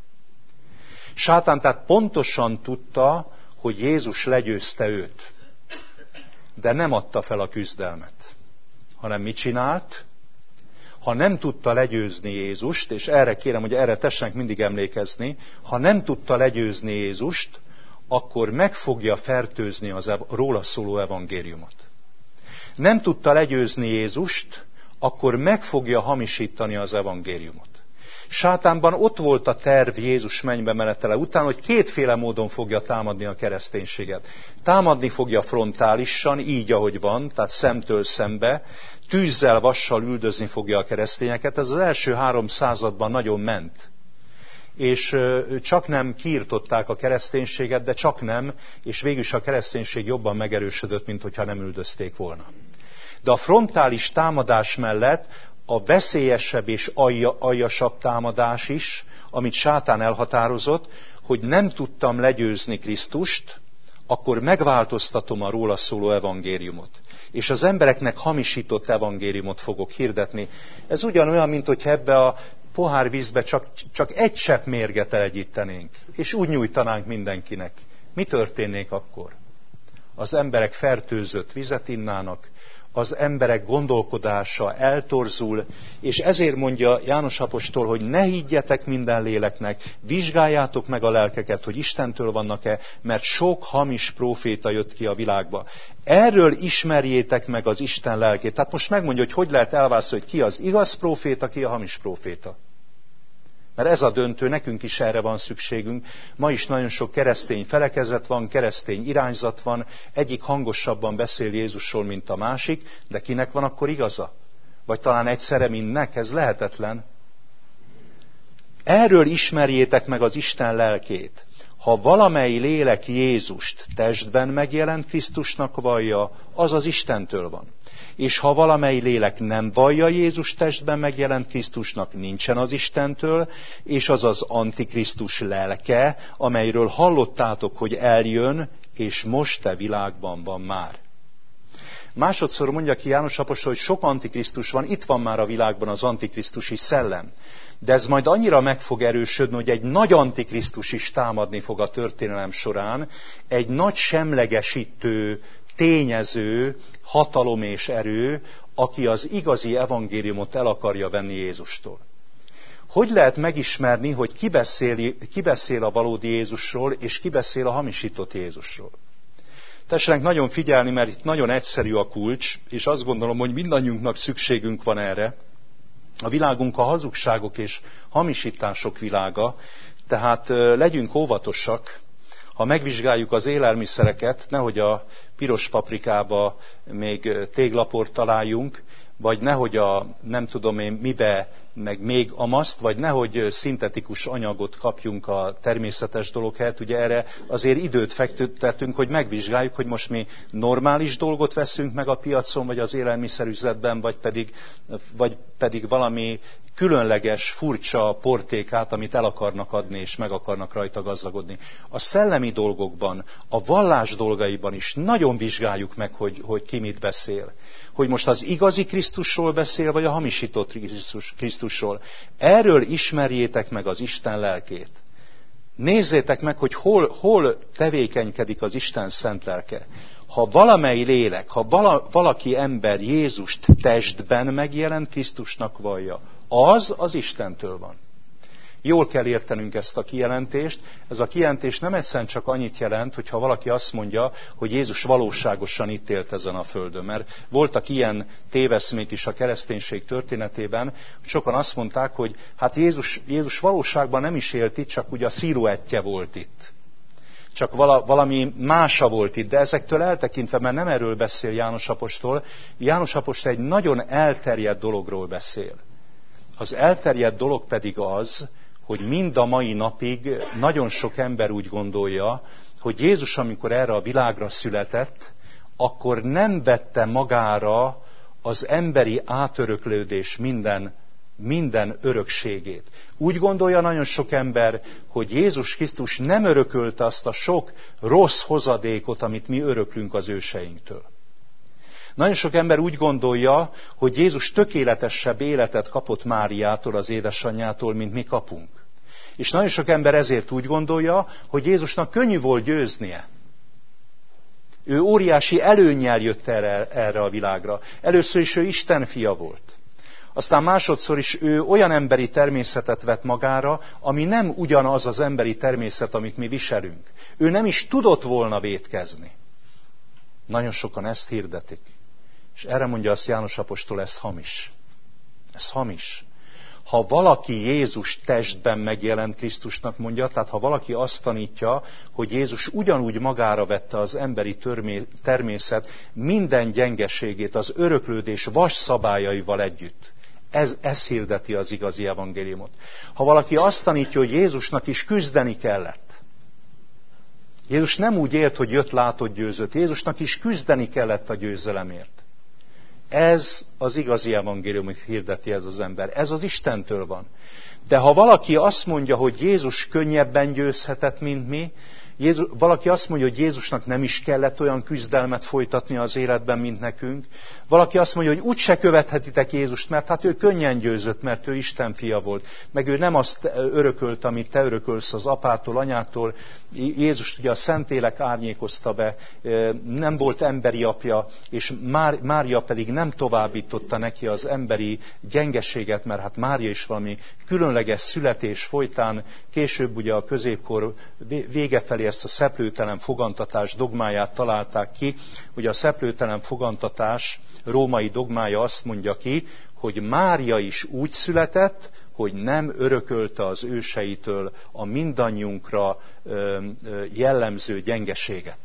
Sátán tehát pontosan tudta, hogy Jézus legyőzte őt. De nem adta fel a küzdelmet. Hanem mit csinált? Ha nem tudta legyőzni Jézust, és erre kérem, hogy erre tessenek mindig emlékezni, ha nem tudta legyőzni Jézust, akkor meg fogja fertőzni az róla szóló evangéliumot. Nem tudta legyőzni Jézust, akkor meg fogja hamisítani az evangéliumot. Sátánban ott volt a terv Jézus mennybe menetele után, hogy kétféle módon fogja támadni a kereszténységet. Támadni fogja frontálisan, így ahogy van, tehát szemtől szembe, tűzzel, vassal üldözni fogja a keresztényeket. Ez az első három században nagyon ment. És csak nem kiirtották a kereszténységet, de csak nem, és végülis a kereszténység jobban megerősödött, mint hogyha nem üldözték volna. De a frontális támadás mellett a veszélyesebb és aljasabb támadás is, amit sátán elhatározott, hogy nem tudtam legyőzni Krisztust, akkor megváltoztatom a róla szóló evangéliumot. És az embereknek hamisított evangéliumot fogok hirdetni. Ez ugyanolyan, mint hogy ebbe a pohár vízbe csak, csak egy csepp mérget elegyítenénk, és úgy nyújtanánk mindenkinek. Mi történnék akkor? Az emberek fertőzött vizet innának, az emberek gondolkodása eltorzul, és ezért mondja János apostol, hogy ne higgyetek minden léleknek, vizsgáljátok meg a lelkeket, hogy Istentől vannak-e, mert sok hamis próféta jött ki a világba. Erről ismerjétek meg az Isten lelkét. Tehát most megmondja, hogy hogy lehet elválasztani, hogy ki az igaz próféta, ki a hamis próféta. Mert ez a döntő, nekünk is erre van szükségünk. Ma is nagyon sok keresztény felekezet van, keresztény irányzat van, egyik hangosabban beszél Jézusról, mint a másik, de kinek van akkor igaza? Vagy talán egyszerre mindnek? Ez lehetetlen. Erről ismerjétek meg az Isten lelkét. Ha valamely lélek Jézust testben megjelent Krisztusnak vallja, az az Istentől van. És ha valamely lélek nem vallja Jézus testben megjelent Krisztusnak, nincsen az Istentől, és az az Antikrisztus lelke, amelyről hallottátok, hogy eljön, és most te világban van már. Másodszor mondja ki János apostol, hogy sok Antikrisztus van, itt van már a világban az antikrisztusi szellem. De ez majd annyira meg fog erősödni, hogy egy nagy antikrisztus is támadni fog a történelem során, egy nagy semlegesítő, tényező, hatalom és erő, aki az igazi evangéliumot el akarja venni Jézustól. Hogy lehet megismerni, hogy ki beszél, ki beszél a valódi Jézusról, és ki beszél a hamisított Jézusról? Tessenek nagyon figyelni, mert itt nagyon egyszerű a kulcs, és azt gondolom, hogy mindannyiunknak szükségünk van erre. A világunk a hazugságok és hamisítások világa, tehát legyünk óvatosak. Ha megvizsgáljuk az élelmiszereket, nehogy a piros paprikába még téglaport találjunk, vagy nehogy a nem tudom én mibe, meg még amaszt, vagy nehogy szintetikus anyagot kapjunk a természetes dolog helyett. Ugye erre azért időt fektettünk, hogy megvizsgáljuk, hogy most mi normális dolgot veszünk meg a piacon, vagy az élelmiszerüzletben, vagy pedig, vagy pedig valami különleges, furcsa portékát, amit el akarnak adni, és meg akarnak rajta gazdagodni. A szellemi dolgokban, a vallás dolgaiban is nagyon vizsgáljuk meg, hogy, hogy ki mit beszél. Hogy most az igazi Krisztusról beszél, vagy a hamisított Krisztus, Krisztusról. Erről ismerjétek meg az Isten lelkét. Nézzétek meg, hogy hol, hol tevékenykedik az Isten szent lelke. Ha valamely lélek, ha vala, valaki ember Jézust testben megjelent Krisztusnak vallja, az az Istentől van. Jól kell értenünk ezt a kijelentést. Ez a kijelentés nem egyszerűen csak annyit jelent, hogyha valaki azt mondja, hogy Jézus valóságosan itt élt ezen a földön. Mert voltak ilyen téveszmék is a kereszténység történetében, hogy sokan azt mondták, hogy hát Jézus, Jézus valóságban nem is élt itt, csak ugye a sziluettje volt itt. Csak vala, valami mása volt itt, de ezektől eltekintve, mert nem erről beszél János apostol. János apostol egy nagyon elterjedt dologról beszél. Az elterjedt dolog pedig az, hogy mind a mai napig nagyon sok ember úgy gondolja, hogy Jézus, amikor erre a világra született, akkor nem vette magára az emberi átöröklődés minden minden örökségét. Úgy gondolja nagyon sok ember, hogy Jézus Krisztus nem örökölte azt a sok rossz hozadékot, amit mi öröklünk az őseinktől. Nagyon sok ember úgy gondolja, hogy Jézus tökéletesebb életet kapott Máriától, az édesanyjától, mint mi kapunk. És nagyon sok ember ezért úgy gondolja, hogy Jézusnak könnyű volt győznie. Ő óriási előnnyel jött erre, erre a világra. Először is ő Isten fia volt. Aztán másodszor is ő olyan emberi természetet vett magára, ami nem ugyanaz az emberi természet, amit mi viselünk. Ő nem is tudott volna vétkezni. Nagyon sokan ezt hirdetik. És erre mondja azt János apostol, ez hamis. Ez hamis. Ha valaki Jézus testben megjelent Krisztusnak mondja, tehát ha valaki azt tanítja, hogy Jézus ugyanúgy magára vette az emberi természet minden gyengeségét az öröklődés vas szabályaival együtt, ez, ez hirdeti az igazi evangéliumot. Ha valaki azt tanítja, hogy Jézusnak is küzdeni kellett, Jézus nem úgy élt, hogy jött, látott, győzött. Jézusnak is küzdeni kellett a győzelemért. Ez az igazi evangélium, amit hirdeti ez az ember. Ez az Istentől van. De ha valaki azt mondja, hogy Jézus könnyebben győzhetett, mint mi, Jézus, valaki azt mondja, hogy Jézusnak nem is kellett olyan küzdelmet folytatni az életben, mint nekünk. Valaki azt mondja, hogy úgyse követhetitek Jézust, mert hát ő könnyen győzött, mert ő Isten fia volt. Meg ő nem azt örökölt, amit te örökölsz az apától, anyától. Jézust ugye a Szentlélek árnyékozta be, nem volt emberi apja, és Mária pedig nem továbbította neki az emberi gyengeséget, mert hát Mária is valami különleges születés folytán, később ugye a középkor vége felé ezt a szeplőtelen fogantatás dogmáját találták ki. Ugye a szeplőtelen fogantatás római dogmája azt mondja ki, hogy Mária is úgy született, hogy nem örökölte az őseitől a mindannyiunkra jellemző gyengeséget.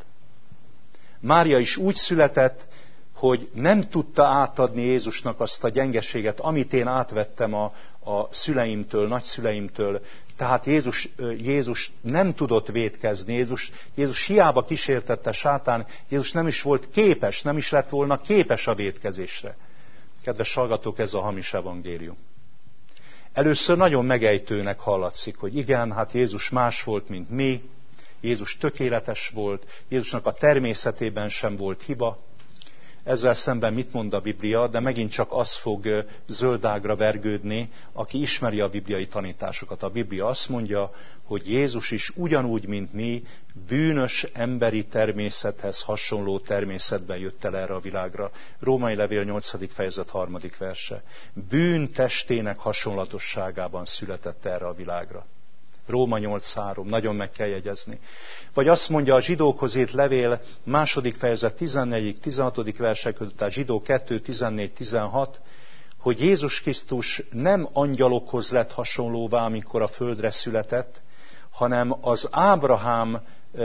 Mária is úgy született, hogy nem tudta átadni Jézusnak azt a gyengeséget, amit én átvettem a, a szüleimtől, nagyszüleimtől. Tehát Jézus, Jézus nem tudott vétkezni, Jézus, Jézus hiába kísértette sátán, Jézus nem is volt képes, nem is lett volna képes a vétkezésre. Kedves hallgatók, ez a hamis evangélium. Először nagyon megejtőnek hallatszik, hogy igen, hát Jézus más volt, mint mi, Jézus tökéletes volt, Jézusnak a természetében sem volt hiba. Ezzel szemben mit mond a Biblia, de megint csak az fog zöldágra vergődni, aki ismeri a bibliai tanításokat. A Biblia azt mondja, hogy Jézus is ugyanúgy, mint mi, bűnös emberi természethez hasonló természetben jött el erre a világra. Római levél nyolcadik fejezet harmadik verse. Bűn testének hasonlatosságában született erre a világra. Róma nyolc három, nagyon meg kell jegyezni. Vagy azt mondja a zsidókhoz írt levél második fejezet tizennegyedik tizenhatodik versek között, a zsidó kettő tizennégy tizenhat, hogy Jézus Krisztus nem angyalokhoz lett hasonlóvá, amikor a földre született, hanem az Ábrahám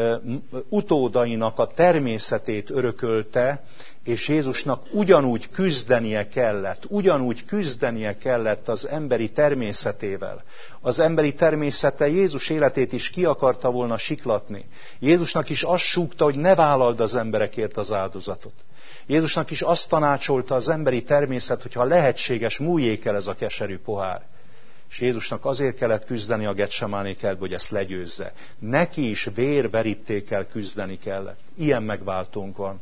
utódainak a természetét örökölte, és Jézusnak ugyanúgy küzdenie kellett, ugyanúgy küzdenie kellett az emberi természetével. Az emberi természete Jézus életét is ki akarta volna siklatni. Jézusnak is azt súgta, hogy ne vállald az emberekért az áldozatot. Jézusnak is azt tanácsolta az emberi természet, hogyha lehetséges, múljék el ez a keserű pohár. És Jézusnak azért kellett küzdeni a Getsemáné kertbe, hogy ezt legyőzze. Neki is vérverítékkel küzdeni kellett. Ilyen megváltónk van.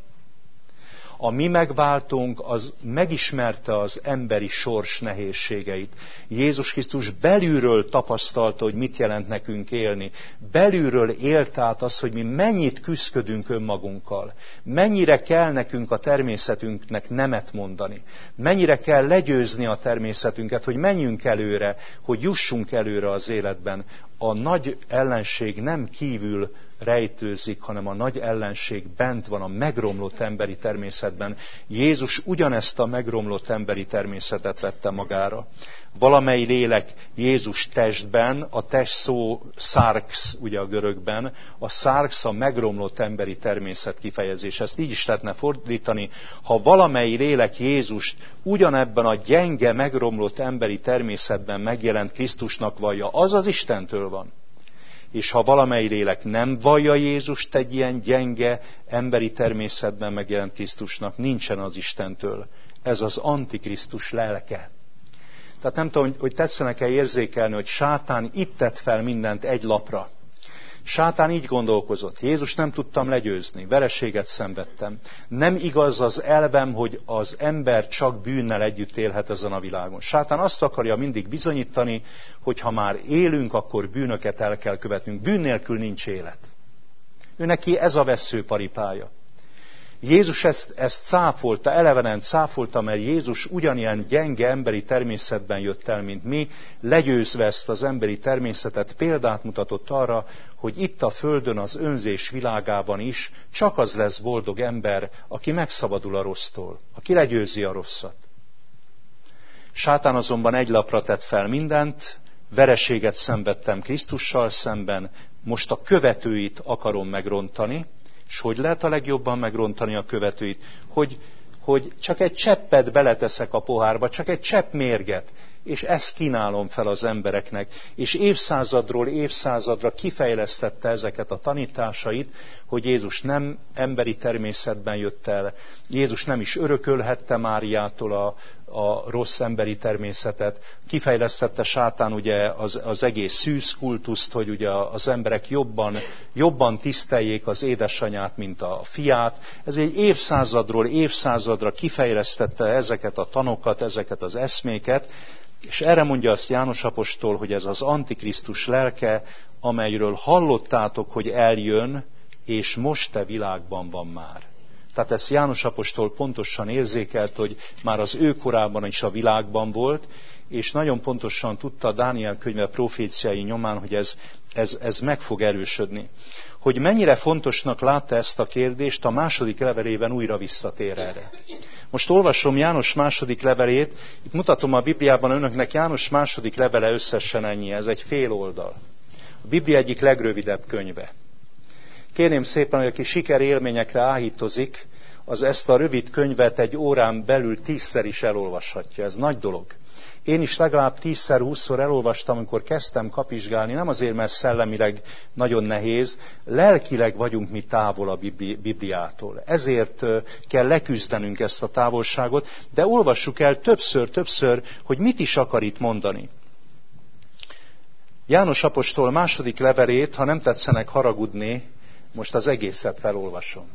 A mi megváltónk az megismerte az emberi sors nehézségeit. Jézus Krisztus belülről tapasztalta, hogy mit jelent nekünk élni. Belülről élt át az, hogy mi mennyit küszködünk önmagunkkal. Mennyire kell nekünk a természetünknek nemet mondani. Mennyire kell legyőzni a természetünket, hogy menjünk előre, hogy jussunk előre az életben. A nagy ellenség nem kívül rejtőzik, hanem a nagy ellenség bent van a megromlott emberi természetben. Jézus ugyanezt a megromlott emberi természetet vette magára. Valamely lélek Jézus testben, a test szó szárx, ugye a görögben, a szárx a megromlott emberi természet kifejezés. Ezt így is lehetne fordítani, ha valamely lélek Jézust ugyanebben a gyenge, megromlott emberi természetben megjelent Krisztusnak vallja, az az Istentől van. És ha valamely lélek nem vallja Jézust egy ilyen gyenge, emberi természetben megjelent Krisztusnak, nincsen az Istentől. Ez az Antikrisztus lelke. Tehát nem tudom, hogy tetszenek-e érzékelni, hogy sátán itt tett fel mindent egy lapra. Sátán így gondolkozott. Jézus nem tudtam legyőzni, vereséget szenvedtem. Nem igaz az elvem, hogy az ember csak bűnnel együtt élhet ezen a világon. Sátán azt akarja mindig bizonyítani, hogy ha már élünk, akkor bűnöket el kell követnünk. Bűn nélkül nincs élet. Ő neki ez a vesszőparipája. Jézus ezt, ezt cáfolta, elevenen cáfolta, mert Jézus ugyanilyen gyenge emberi természetben jött el, mint mi, legyőzve ezt az emberi természetet, példát mutatott arra, hogy itt a földön, az önzés világában is csak az lesz boldog ember, aki megszabadul a rossztól, aki legyőzi a rosszat. Sátán azonban egy lapra tett fel mindent, vereséget szenvedtem Krisztussal szemben, most a követőit akarom megrontani. És hogy lehet a legjobban megrontani a követőit? Hogy, hogy csak egy cseppet beleteszek a pohárba, csak egy csepp mérget, és ezt kínálom fel az embereknek. És évszázadról évszázadra kifejlesztette ezeket a tanításait, hogy Jézus nem emberi természetben jött el, Jézus nem is örökölhette Máriától a, a rossz emberi természetet, kifejlesztette sátán ugye az, az egész szűzkultuszt, hogy ugye az emberek jobban, jobban tiszteljék az édesanyát, mint a fiát. Ez egy évszázadról évszázadra kifejlesztette ezeket a tanokat, ezeket az eszméket, és erre mondja azt János apostol, hogy ez az Antikrisztus lelke, amelyről hallottátok, hogy eljön, és most te világban van már. Tehát ezt János apostol pontosan érzékelt, hogy már az ő korában is a világban volt, és nagyon pontosan tudta Dániel könyve proféciái nyomán, hogy ez, ez, ez meg fog erősödni. Hogy mennyire fontosnak látta ezt a kérdést, a második levelében újra visszatér erre. Most olvasom János második levelét, itt mutatom a Bibliában önöknek, János második levele összesen ennyi, ez egy fél oldal. A Biblia egyik legrövidebb könyve. Kérném szépen, hogy aki sikerélményekre áhítozik, az ezt a rövid könyvet egy órán belül tízszer is elolvashatja. Ez nagy dolog. Én is legalább tízszer, húszszor elolvastam, amikor kezdtem kapizsgálni, nem azért, mert szellemileg nagyon nehéz, lelkileg vagyunk mi távol a Bibliától. Ezért kell leküzdenünk ezt a távolságot, de olvassuk el többször, többször, hogy mit is akar itt mondani. János apostol második levelét, ha nem tetszenek haragudni, most az egészet felolvasom.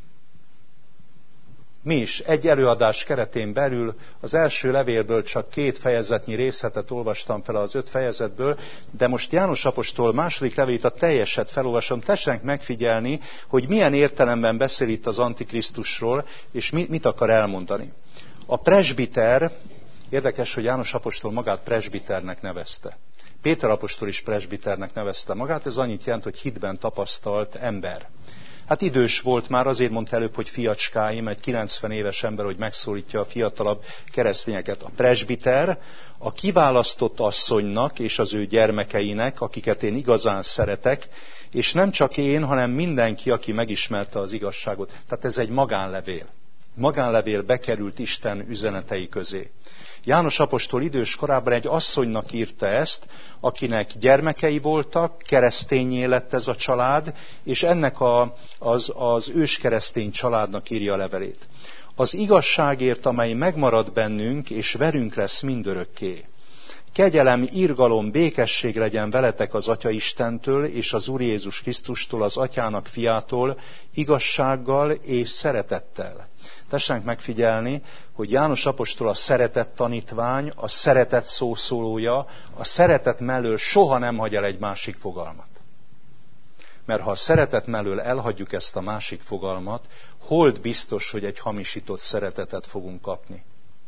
Mi is egy előadás keretén belül az első levélből csak két fejezetnyi részletet olvastam fel az öt fejezetből, de most János apostol második levélét a teljeset felolvasom. Tessenek megfigyelni, hogy milyen értelemben beszél itt az Antikrisztusról, és mit akar elmondani. A presbiter, érdekes, hogy János apostol magát presbiternek nevezte. Péter apostol is presbiternek nevezte magát, ez annyit jelent, hogy hitben tapasztalt ember. Hát idős volt már, azért mondta előbb, hogy fiacskáim, egy kilencven éves ember, hogy megszólítja a fiatalabb keresztényeket. A presbiter a kiválasztott asszonynak és az ő gyermekeinek, akiket én igazán szeretek, és nem csak én, hanem mindenki, aki megismerte az igazságot. Tehát ez egy magánlevél. Magánlevél bekerült Isten üzenetei közé. János apostol idős korában egy asszonynak írta ezt, akinek gyermekei voltak, keresztényé lett ez a család, és ennek a, az, az őskeresztény családnak írja a levelét. Az igazságért, amely megmarad bennünk, és velünk lesz mindörökké. Kegyelem, irgalom, békesség legyen veletek az Atya Istentől, és az Úr Jézus Krisztustól, az Atyának fiától, igazsággal és szeretettel. Tessenek megfigyelni, hogy János apostol a szeretet tanítvány, a szeretet szószólója, a szeretet mellől soha nem hagy el egy másik fogalmat. Mert ha a szeretet mellől elhagyjuk ezt a másik fogalmat, hold biztos, hogy egy hamisított szeretetet fogunk kapni.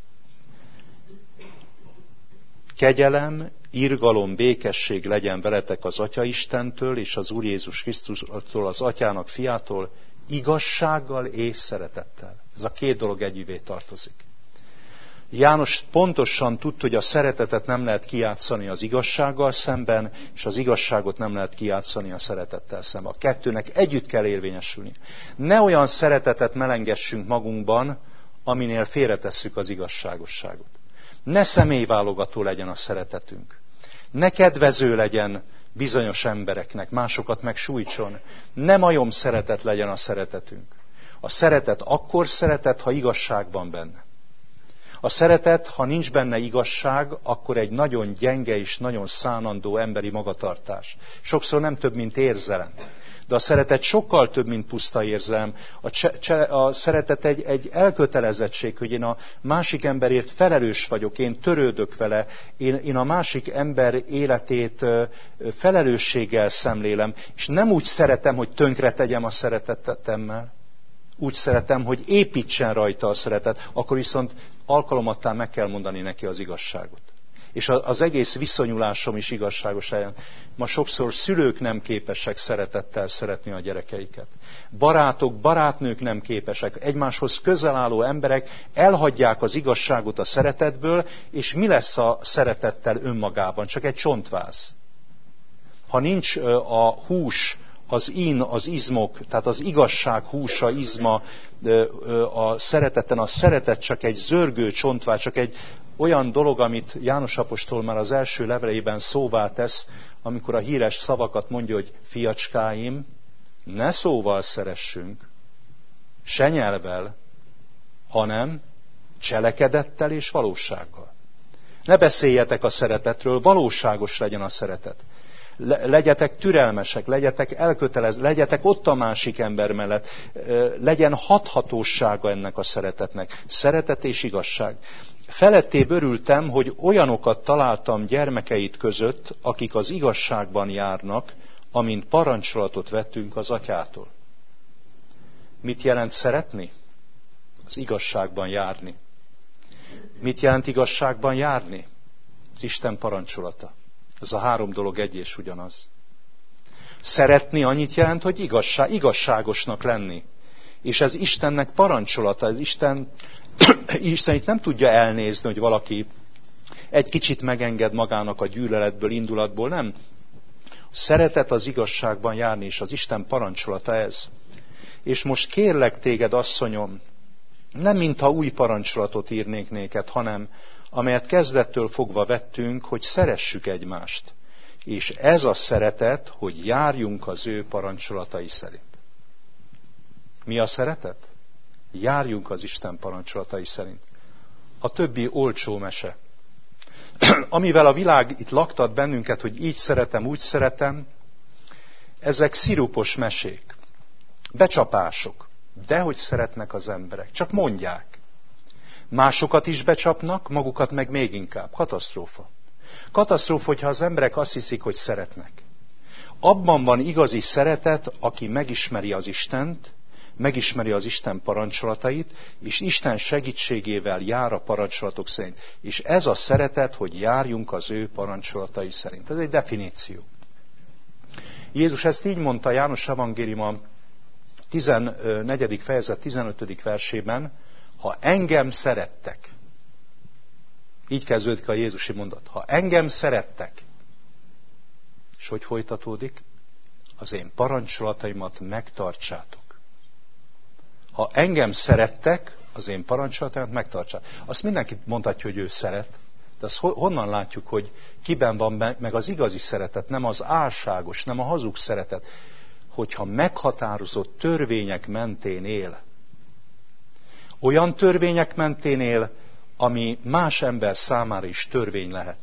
Kegyelem, irgalom, békesség legyen veletek az Atya Istentől, és az Úr Jézus Krisztustól, az Atyának fiától, igazsággal és szeretettel. Ez a két dolog együvé tartozik. János pontosan tudta, hogy a szeretetet nem lehet kijátszani az igazsággal szemben, és az igazságot nem lehet kijátszani a szeretettel szemben. A kettőnek együtt kell érvényesülni. Ne olyan szeretetet melengessünk magunkban, aminél félretesszük az igazságosságot. Ne személyválogató legyen a szeretetünk. Ne kedvező legyen bizonyos embereknek, másokat meg sújtson. Ne majom szeretet legyen a szeretetünk. A szeretet akkor szeretet, ha igazság van benne. A szeretet, ha nincs benne igazság, akkor egy nagyon gyenge és nagyon szánandó emberi magatartás. Sokszor nem több, mint érzelem. De a szeretet sokkal több, mint puszta érzelem. A, cse, cse, a szeretet egy, egy elkötelezettség, hogy én a másik emberért felelős vagyok, én törődök vele, én, én a másik ember életét felelősséggel szemlélem, és nem úgy szeretem, hogy tönkre tegyem a szeretetemmel. Úgy szeretem, hogy építsen rajta a szeretet, akkor viszont alkalomattán meg kell mondani neki az igazságot. És az egész viszonyulásom is igazságos legyen. Ma sokszor szülők nem képesek szeretettel szeretni a gyerekeiket. Barátok, barátnők nem képesek. Egymáshoz közel álló emberek elhagyják az igazságot a szeretetből, és mi lesz a szeretettel önmagában? Csak egy csontváz. Ha nincs a hús, az in, az izmok, tehát az igazság húsa, izma a szereteten, a szeretet csak egy zörgő csontváz, csak egy olyan dolog, amit János apostol már az első leveleiben szóvá tesz, amikor a híres szavakat mondja, hogy fiacskáim, ne szóval szeressünk, se nyelvvel, hanem cselekedettel és valósággal. Ne beszéljetek a szeretetről, valóságos legyen a szeretet. Legyetek türelmesek, legyetek elkötelező, legyetek ott a másik ember mellett, legyen hathatósága ennek a szeretetnek. Szeretet és igazság. Felettébb örültem, hogy olyanokat találtam gyermekeit között, akik az igazságban járnak, amint parancsolatot vettünk az atyától. Mit jelent szeretni? Az igazságban járni. Mit jelent igazságban járni? Az Isten parancsolata. Ez a három dolog egy és ugyanaz. Szeretni annyit jelent, hogy igazság, igazságosnak lenni. És ez Istennek parancsolata. Ez Isten, Isten itt nem tudja elnézni, hogy valaki egy kicsit megenged magának a gyűlöletből, indulatból. Nem. A szeretet az igazságban járni, és az Isten parancsolata ez. És most kérlek téged, asszonyom, nem mintha új parancsolatot írnék néked, hanem amelyet kezdettől fogva vettünk, hogy szeressük egymást. És ez a szeretet, hogy járjunk az ő parancsolatai szerint. Mi a szeretet? Járjunk az Isten parancsolatai szerint. A többi olcsó mese. Amivel a világ itt laktat bennünket, hogy így szeretem, úgy szeretem, ezek szirupos mesék, becsapások. Dehogy szeretnek az emberek, csak mondják. Másokat is becsapnak, magukat meg még inkább. Katasztrófa. Katasztrófa, hogyha az emberek azt hiszik, hogy szeretnek. Abban van igazi szeretet, aki megismeri az Istent, megismeri az Isten parancsolatait, és Isten segítségével jár a parancsolatok szerint. És ez a szeretet, hogy járjunk az ő parancsolatai szerint. Ez egy definíció. Jézus ezt így mondta János evangéliuma tizennegyedik fejezet tizenötödik versében, ha engem szerettek, így kezdődik a Jézusi mondat, ha engem szerettek, és hogy folytatódik? Az én parancsolataimat megtartsátok. Ha engem szerettek, az én parancsolataimat megtartsátok. Azt mindenki mondhatja, hogy ő szeret, de azt honnan látjuk, hogy kiben van meg az igazi szeretet, nem az álságos, nem a hazug szeretet, hogyha meghatározott törvények mentén él. Olyan törvények mentén él, ami más ember számára is törvény lehet.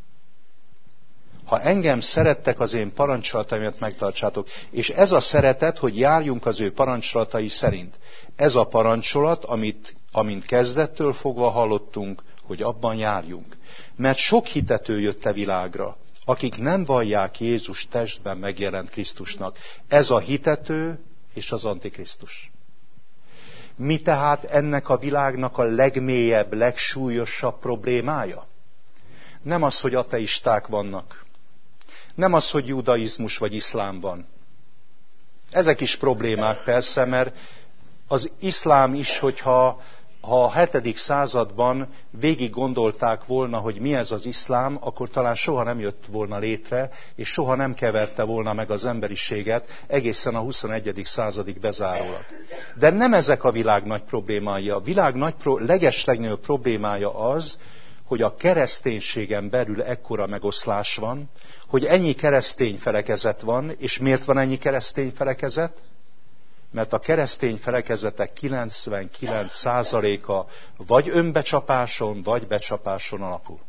Ha engem szerettek, az én parancsolataimat megtartsátok. És ez a szeretet, hogy járjunk az ő parancsolatai szerint. Ez a parancsolat, amit, amint kezdettől fogva hallottunk, hogy abban járjunk. Mert sok hitető jött a világra, akik nem vallják Jézus testben megjelent Krisztusnak. Ez a hitető és az Antikrisztus. Mi tehát ennek a világnak a legmélyebb, legsúlyosabb problémája? Nem az, hogy ateisták vannak. Nem az, hogy judaizmus vagy iszlám van. Ezek is problémák persze, mert az iszlám is, hogyha ha a hetedik században végig gondolták volna, hogy mi ez az iszlám, akkor talán soha nem jött volna létre, és soha nem keverte volna meg az emberiséget egészen a huszonegyedik századig bezárólag. De nem ezek a világ nagy problémája. A világ nagy pro- legeslegnagyobb problémája az, hogy a kereszténységen belül ekkora megoszlás van, hogy ennyi keresztény felekezet van, és miért van ennyi keresztény felekezet? Mert a keresztény felekezetek kilencvenkilenc százaléka vagy önbecsapáson, vagy becsapáson alapul.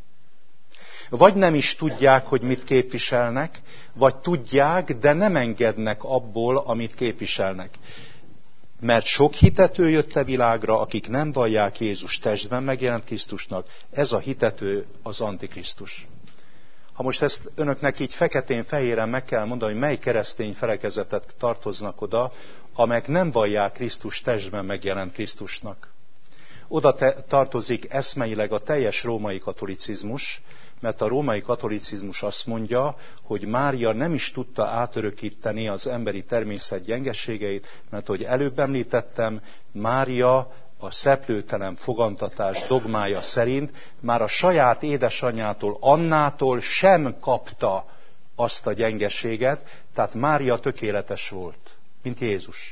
Vagy nem is tudják, hogy mit képviselnek, vagy tudják, de nem engednek abból, amit képviselnek. Mert sok hitető jött a világra, akik nem vallják Jézus testben megjelent Krisztusnak. Ez a hitető az Antikrisztus. Ha most ezt önöknek így feketén-fehéren meg kell mondani, hogy mely keresztény felekezetet tartoznak oda, amelyek nem vallják Krisztus testben megjelent Krisztusnak. Oda te- tartozik eszmeileg a teljes római katolicizmus, mert a római katolicizmus azt mondja, hogy Mária nem is tudta átörökíteni az emberi természet gyengeségeit, mert ahogy előbb említettem, Mária a szeplőtelen fogantatás dogmája szerint már a saját édesanyjától, Annától sem kapta azt a gyengeséget, tehát Mária tökéletes volt, mint Jézus.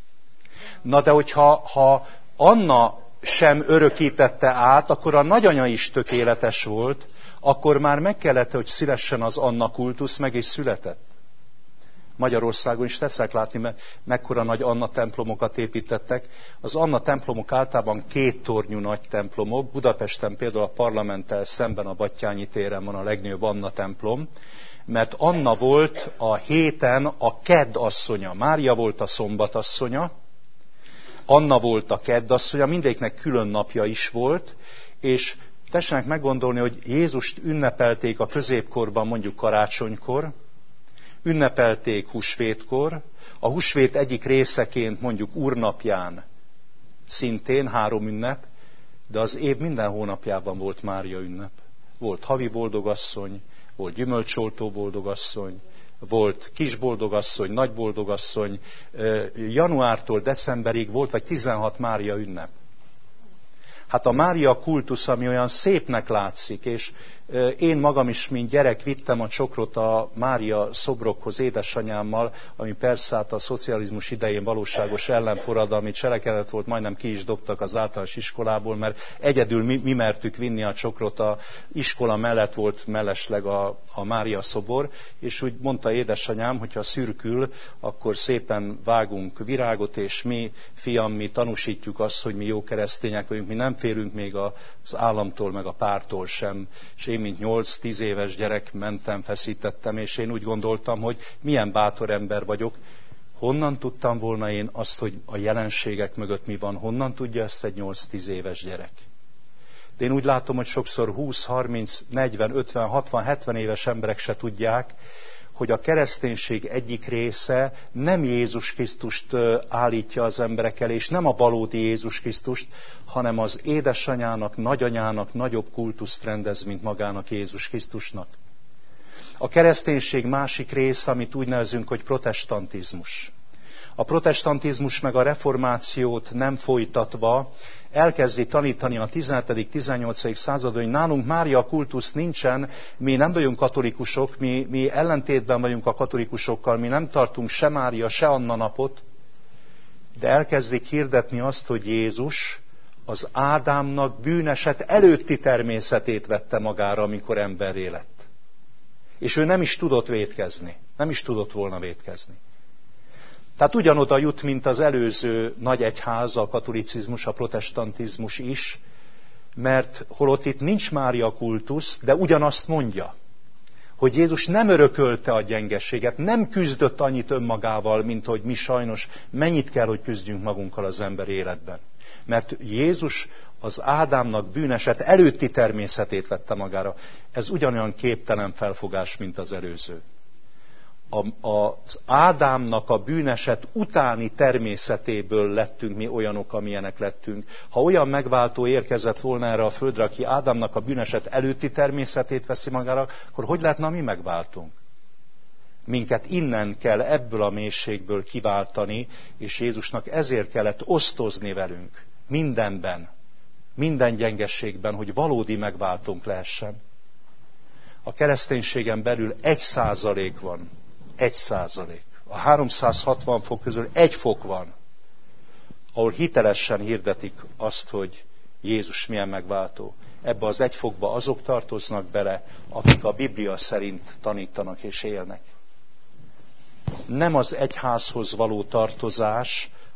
Na de hogyha ha Anna sem örökítette át, akkor a nagyanya is tökéletes volt, akkor már meg kellett, hogy szülessen az Anna kultusz, meg is született. Magyarországon is tetszek látni, mert mekkora nagy Anna templomokat építettek. Az Anna templomok általában két tornyú nagy templomok. Budapesten például a Parlamenttel szemben a Battyányi téren van a legnagyobb Anna templom, mert Anna volt a héten a kedd asszonya. Mária volt a szombat asszonya, Anna volt a kedd asszonya, mindegyiknek külön napja is volt, és tessenek meggondolni, hogy Jézust ünnepelték a középkorban, mondjuk karácsonykor, ünnepelték húsvétkor, a húsvét egyik részeként mondjuk úrnapján szintén három ünnep, de az év minden hónapjában volt Mária ünnep. Volt havi boldogasszony, volt gyümölcsoltó boldogasszony, volt kis boldogasszony, nagy boldogasszony, januártól decemberig volt vagy tizenhat Mária ünnep. Hát a Mária kultusz, ami olyan szépnek látszik, és én magam is, mint gyerek vittem a csokrot a Mária szobrokhoz édesanyámmal, ami persze hát a szocializmus idején valóságos ellenforradalmi cselekedet volt, majdnem ki is dobtak az általános iskolából, mert egyedül mi, mi mertük vinni a csokrot, a iskola mellett volt mellesleg a, a Mária szobor, és úgy mondta édesanyám, hogyha szürkül, akkor szépen vágunk virágot, és mi, fiam, mi tanúsítjuk azt, hogy mi jó keresztények vagyunk, mi nem félünk még az államtól, meg a pártól sem, és én, mint nyolc-tíz éves gyerek mentem, feszítettem, és én úgy gondoltam, hogy milyen bátor ember vagyok. Honnan tudtam volna én azt, hogy a jelenségek mögött mi van? Honnan tudja ezt egy nyolc-tíz éves gyerek? De én úgy látom, hogy sokszor húsz, harminc, negyven, ötven, hatvan, hetven éves emberek se tudják, hogy a kereszténység egyik része nem Jézus Krisztust állítja az emberek elé, és nem a valódi Jézus Krisztust, hanem az édesanyának, nagyanyának nagyobb kultuszt rendez, mint magának Jézus Krisztusnak. A kereszténység másik része, amit úgy nevezünk, hogy protestantizmus. A protestantizmus meg a reformációt nem folytatva elkezdi tanítani a tizenhetedik-tizennyolcadik században, hogy nálunk Mária kultusz nincsen, mi nem vagyunk katolikusok, mi, mi ellentétben vagyunk a katolikusokkal, mi nem tartunk se Mária, se Anna napot, de elkezdik hirdetni azt, hogy Jézus az Ádámnak bűneset előtti természetét vette magára, amikor emberré lett. És ő nem is tudott vétkezni, nem is tudott volna vétkezni. Tehát ugyanoda jut, mint az előző nagy egyház, a katolicizmus, a protestantizmus is, mert holott itt nincs Mária kultusz, de ugyanazt mondja, hogy Jézus nem örökölte a gyengeséget, nem küzdött annyit önmagával, mint hogy mi sajnos mennyit kell, hogy küzdjünk magunkkal az ember életben. Mert Jézus az Ádámnak bűneset előtti természetét vette magára. Ez ugyanolyan képtelen felfogás, mint az előző. A, az Ádámnak a bűneset utáni természetéből lettünk mi olyanok, amilyenek lettünk. Ha olyan megváltó érkezett volna erre a földre, aki Ádámnak a bűneset előtti természetét veszi magára, akkor hogy lehetne a mi megváltunk? Minket innen kell ebből a mélységből kiváltani, és Jézusnak ezért kellett osztozni velünk mindenben, minden gyengességben, hogy valódi megváltónk lehessen. A kereszténységen belül egy százalék van. Egy százalék. A háromszázhatvan fok közül egy fok van, ahol hitelesen hirdetik azt, hogy Jézus milyen megváltó. Ebbe az egy fokba azok tartoznak bele, akik a Biblia szerint tanítanak és élnek. Nem az egyházhoz való tartozás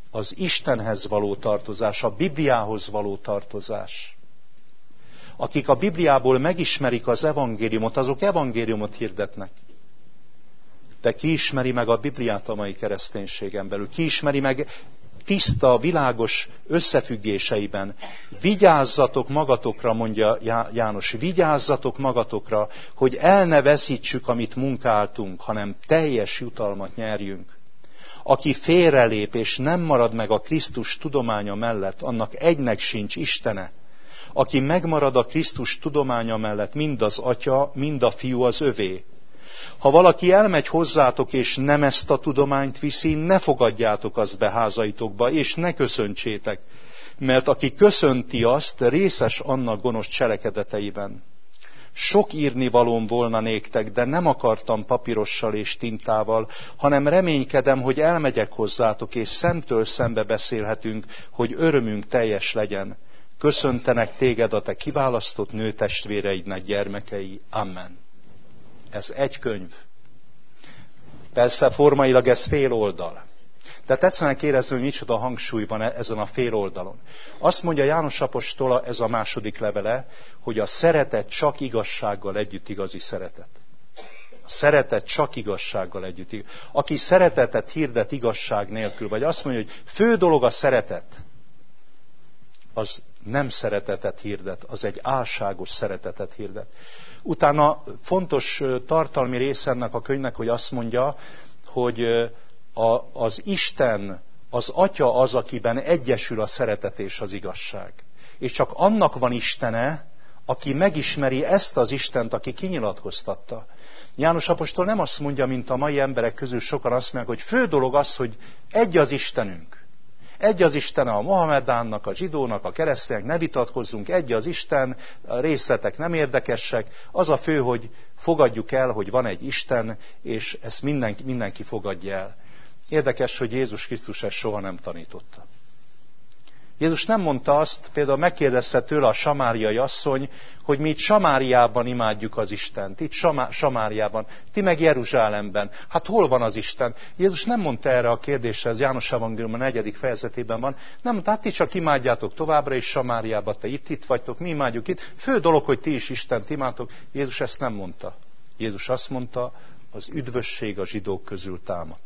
az Istenhez való tartozás, a Bibliához való tartozás. Akik a Bibliából megismerik az evangéliumot, azok evangéliumot hirdetnek. De ki ismeri meg a Bibliát a mai kereszténységen belül? Ki ismeri meg tiszta, világos összefüggéseiben? Vigyázzatok magatokra, mondja János, vigyázzatok magatokra, hogy el ne veszítsük, amit munkáltunk, hanem teljes jutalmat nyerjünk. Aki félrelép és nem marad meg a Krisztus tudománya mellett, annak egynek sincs Istene. Aki megmarad a Krisztus tudománya mellett, mind az Atya, mind a Fiú az övé. Ha valaki elmegy hozzátok, és nem ezt a tudományt viszi, ne fogadjátok azt be házaitokba, és ne köszöntsétek, mert aki köszönti azt, részes annak gonosz cselekedeteiben. Sok írnivalóm volna néktek, de nem akartam papírossal és tintával, hanem reménykedem, hogy elmegyek hozzátok, és szemtől szembe beszélhetünk, hogy örömünk teljes legyen. Köszöntenek téged a te kiválasztott nőtestvéreidnek gyermekei. Amen. Ez egy könyv. Persze formailag ez fél oldal. De tetszenek érezni, hogy micsoda hangsúly van ezen a fél oldalon. Azt mondja János apostola, ez a második levele, hogy a szeretet csak igazsággal együtt igazi szeretet. A szeretet csak igazsággal együtt. Aki szeretetet hirdet igazság nélkül, vagy azt mondja, hogy fő dolog a szeretet, az nem szeretetet hirdet, az egy álságos szeretetet hirdet. Utána fontos tartalmi része ennek a könyvnek, hogy azt mondja, hogy a, az Isten, az Atya az, akiben egyesül a szeretet és az igazság. És csak annak van Istene, aki megismeri ezt az Istent, aki kinyilatkoztatta. János apostol nem azt mondja, mint a mai emberek közül sokan azt mondják, hogy fő dolog az, hogy egy az Istenünk. Egy az Isten a Mohamedánnak, a zsidónak, a kereszténynek, ne vitatkozzunk, egy az Isten, a részletek nem érdekesek. Az a fő, hogy fogadjuk el, hogy van egy Isten, és ezt mindenki, mindenki fogadja el. Érdekes, hogy Jézus Krisztus ezt soha nem tanította. Jézus nem mondta azt, például megkérdezte tőle a samáriai asszony, hogy mi itt Samáriában imádjuk az Istent, itt Samá- Samáriában, ti meg Jeruzsálemben. Hát hol van az Isten? Jézus nem mondta erre a kérdésre, ez János evangélium a negyedik fejezetében van, nem mondta, hát ti csak imádjátok továbbra is Samáriában, te itt, itt vagytok, mi imádjuk itt. Fő dolog, hogy ti is Istent imádtok. Jézus ezt nem mondta. Jézus azt mondta, az üdvösség a zsidók közül támadt.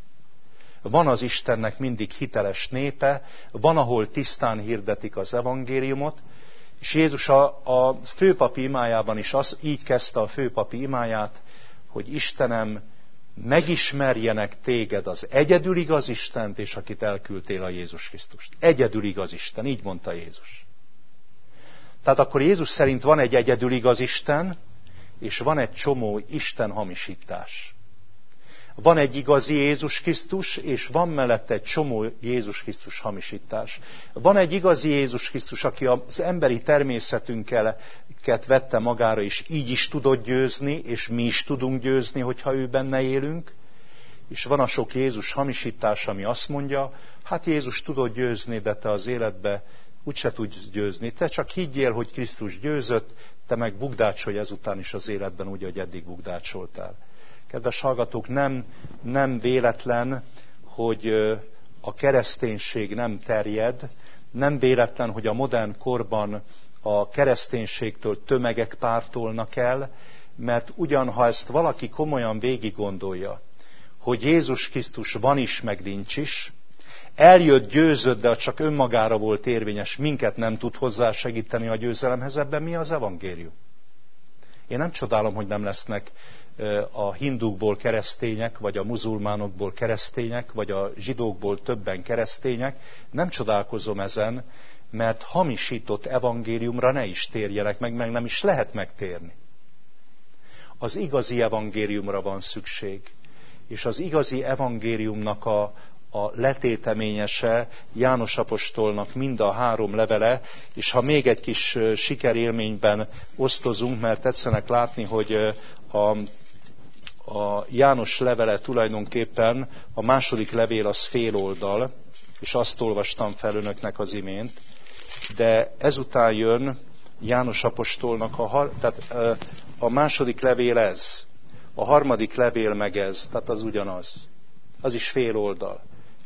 Van az Istennek mindig hiteles népe, van, ahol tisztán hirdetik az evangéliumot, és Jézus a, a főpapi imájában is az, így kezdte a főpapi imáját, hogy Istenem, megismerjenek téged az egyedül igaz Istent, és akit elküldtél, a Jézus Krisztust. Egyedül igaz Isten, így mondta Jézus. Tehát akkor Jézus szerint van egy egyedül igaz Isten, és van egy csomó Isten hamisítás. Van egy igazi Jézus Krisztus, és van mellette egy csomó Jézus Krisztus hamisítás. Van egy igazi Jézus Krisztus, aki az emberi természetünket vette magára, és így is tudott győzni, és mi is tudunk győzni, hogyha ő benne élünk. És van a sok Jézus hamisítás, ami azt mondja, hát Jézus tudott győzni, de te az életbe úgyse tudsz győzni. Te csak higgyél, hogy Krisztus győzött, te meg bukdácsolj ezután is az életben úgy, hogy eddig bukdácsoltál. Kedves hallgatók, nem, nem véletlen, hogy a kereszténység nem terjed, nem véletlen, hogy a modern korban a kereszténységtől tömegek pártolnak el, mert ugyan, ha ezt valaki komolyan végig gondolja, hogy Jézus Krisztus van is, meg nincs is, eljött, győzött, de csak önmagára volt érvényes, minket nem tud hozzá segíteni a győzelemhez, ebben mi az evangélium? Én nem csodálom, hogy nem lesznek a hindukból keresztények, vagy a muzulmánokból keresztények, vagy a zsidókból többen keresztények. Nem csodálkozom ezen, mert hamisított evangéliumra ne is térjenek meg, meg nem is lehet megtérni. Az igazi evangéliumra van szükség, és az igazi evangéliumnak a, a letéteményese János apostolnak mind a három levele, és ha még egy kis sikerélményben osztozunk, mert tetszenek látni, hogy a A János levele tulajdonképpen, a második levél az fél oldal, és azt olvastam fel önöknek az imént, de ezután jön János apostolnak, a, tehát a második levél ez, a harmadik levél meg ez, tehát az ugyanaz. Az is fél oldal.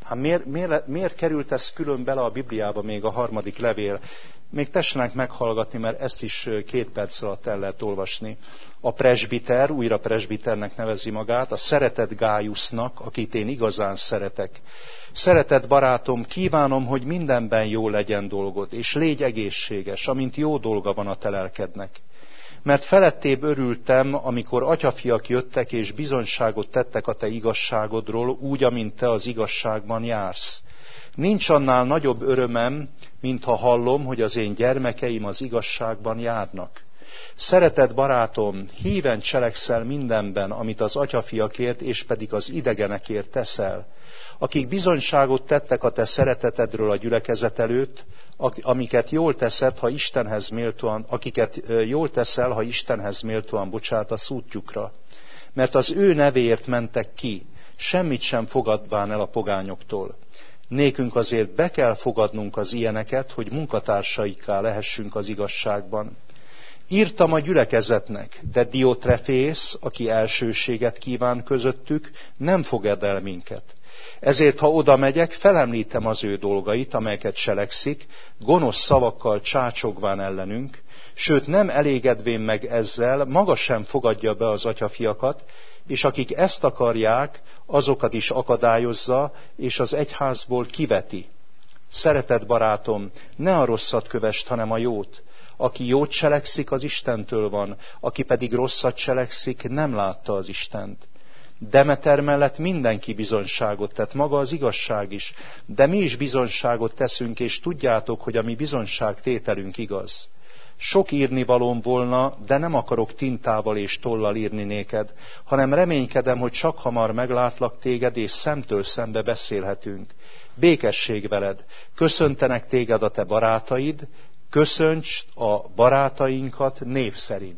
Hát miért, miért, miért került ez külön bele a Bibliába még a harmadik levél? Még tessenek meghallgatni, mert ezt is két perc alatt el lehet olvasni. A presbiter, újra presbiternek nevezi magát, a szeretett Gájusznak, akit én igazán szeretek. Szeretett barátom, kívánom, hogy mindenben jó legyen dolgod, és légy egészséges, amint jó dolga van a te lelkednek. Mert felettébb örültem, amikor atyafiak jöttek, és bizonyságot tettek a te igazságodról, úgy, amint te az igazságban jársz. Nincs annál nagyobb örömem, mint ha hallom, hogy az én gyermekeim az igazságban járnak. Szeretett barátom, híven cselekszel mindenben, amit az atyafiakért és pedig az idegenekért teszel, akik bizonyságot tettek a te szeretetedről a gyülekezet előtt, amiket jól teszed, ha Istenhez méltóan, akiket jól teszel, ha Istenhez méltóan bocsátasz útjukra. Mert az ő nevéért mentek ki, semmit sem fogadván el a pogányoktól. Nékünk azért be kell fogadnunk az ilyeneket, hogy munkatársaikká lehessünk az igazságban. Írtam a gyülekezetnek, de Diotrefész, aki elsőséget kíván közöttük, nem fogad el minket. Ezért, ha oda megyek, felemlítem az ő dolgait, amelyeket cselekszik, gonosz szavakkal csácsogván ellenünk, sőt nem elégedvén meg ezzel, maga sem fogadja be az atyafiakat, és akik ezt akarják, azokat is akadályozza, és az egyházból kiveti. Szeretett barátom, ne a rosszat kövesd, hanem a jót. Aki jót cselekszik, az Istentől van, aki pedig rosszat cselekszik, nem látta az Istent. Demeter mellett mindenki bizonyságot tett, maga az igazság is, de mi is bizonyságot teszünk, és tudjátok, hogy a mi bizonyságtételünk igaz. Sok írnivalóm volna, de nem akarok tintával és tollal írni néked, hanem reménykedem, hogy csak hamar meglátlak téged, és szemtől szembe beszélhetünk. Békesség veled, köszöntenek téged a te barátaid, köszöntsd a barátainkat név szerint.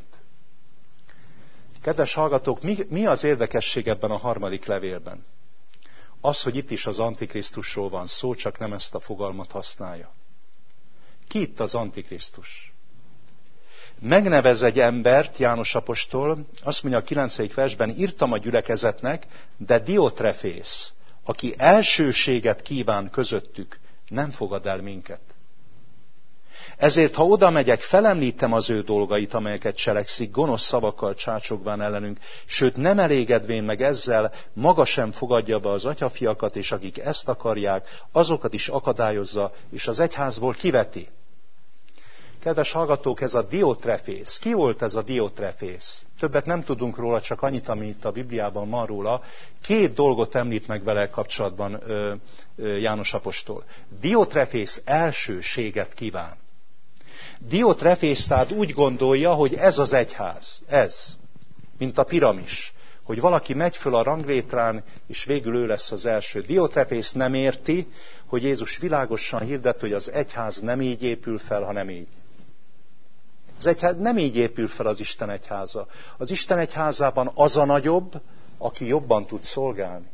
Kedves hallgatók, mi, mi az érdekesség ebben a harmadik levélben? Az, hogy itt is az Antikrisztusról van szó, csak nem ezt a fogalmat használja. Ki itt az Antikrisztus? Megnevez egy embert, János apostol, azt mondja a kilencedik versben, írtam a gyülekezetnek, de Diotrefész, aki elsőséget kíván közöttük, nem fogad el minket. Ezért, ha oda megyek, felemlítem az ő dolgait, amelyeket cselekszik, gonosz szavakkal csácsogván ellenünk, sőt nem elégedvén meg ezzel, maga sem fogadja be az atyafiakat, és akik ezt akarják, azokat is akadályozza, és az egyházból kiveti. Kedves hallgatók, ez a Diotrefész. Ki volt ez a Diotrefész? Többet nem tudunk róla, csak annyit, ami itt a Bibliában van róla. Két dolgot említ meg vele kapcsolatban ö, ö, János apostol. Diotrefész elsőséget kíván. Diotrefész tehát úgy gondolja, hogy ez az egyház, ez, mint a piramis, hogy valaki megy föl a ranglétrán, és végül ő lesz az első. Diotrefész nem érti, hogy Jézus világosan hirdet, hogy az egyház nem így épül fel, hanem így. Az egyház nem így épül fel az Isten egyháza. Az Isten egyházában az a nagyobb, aki jobban tud szolgálni.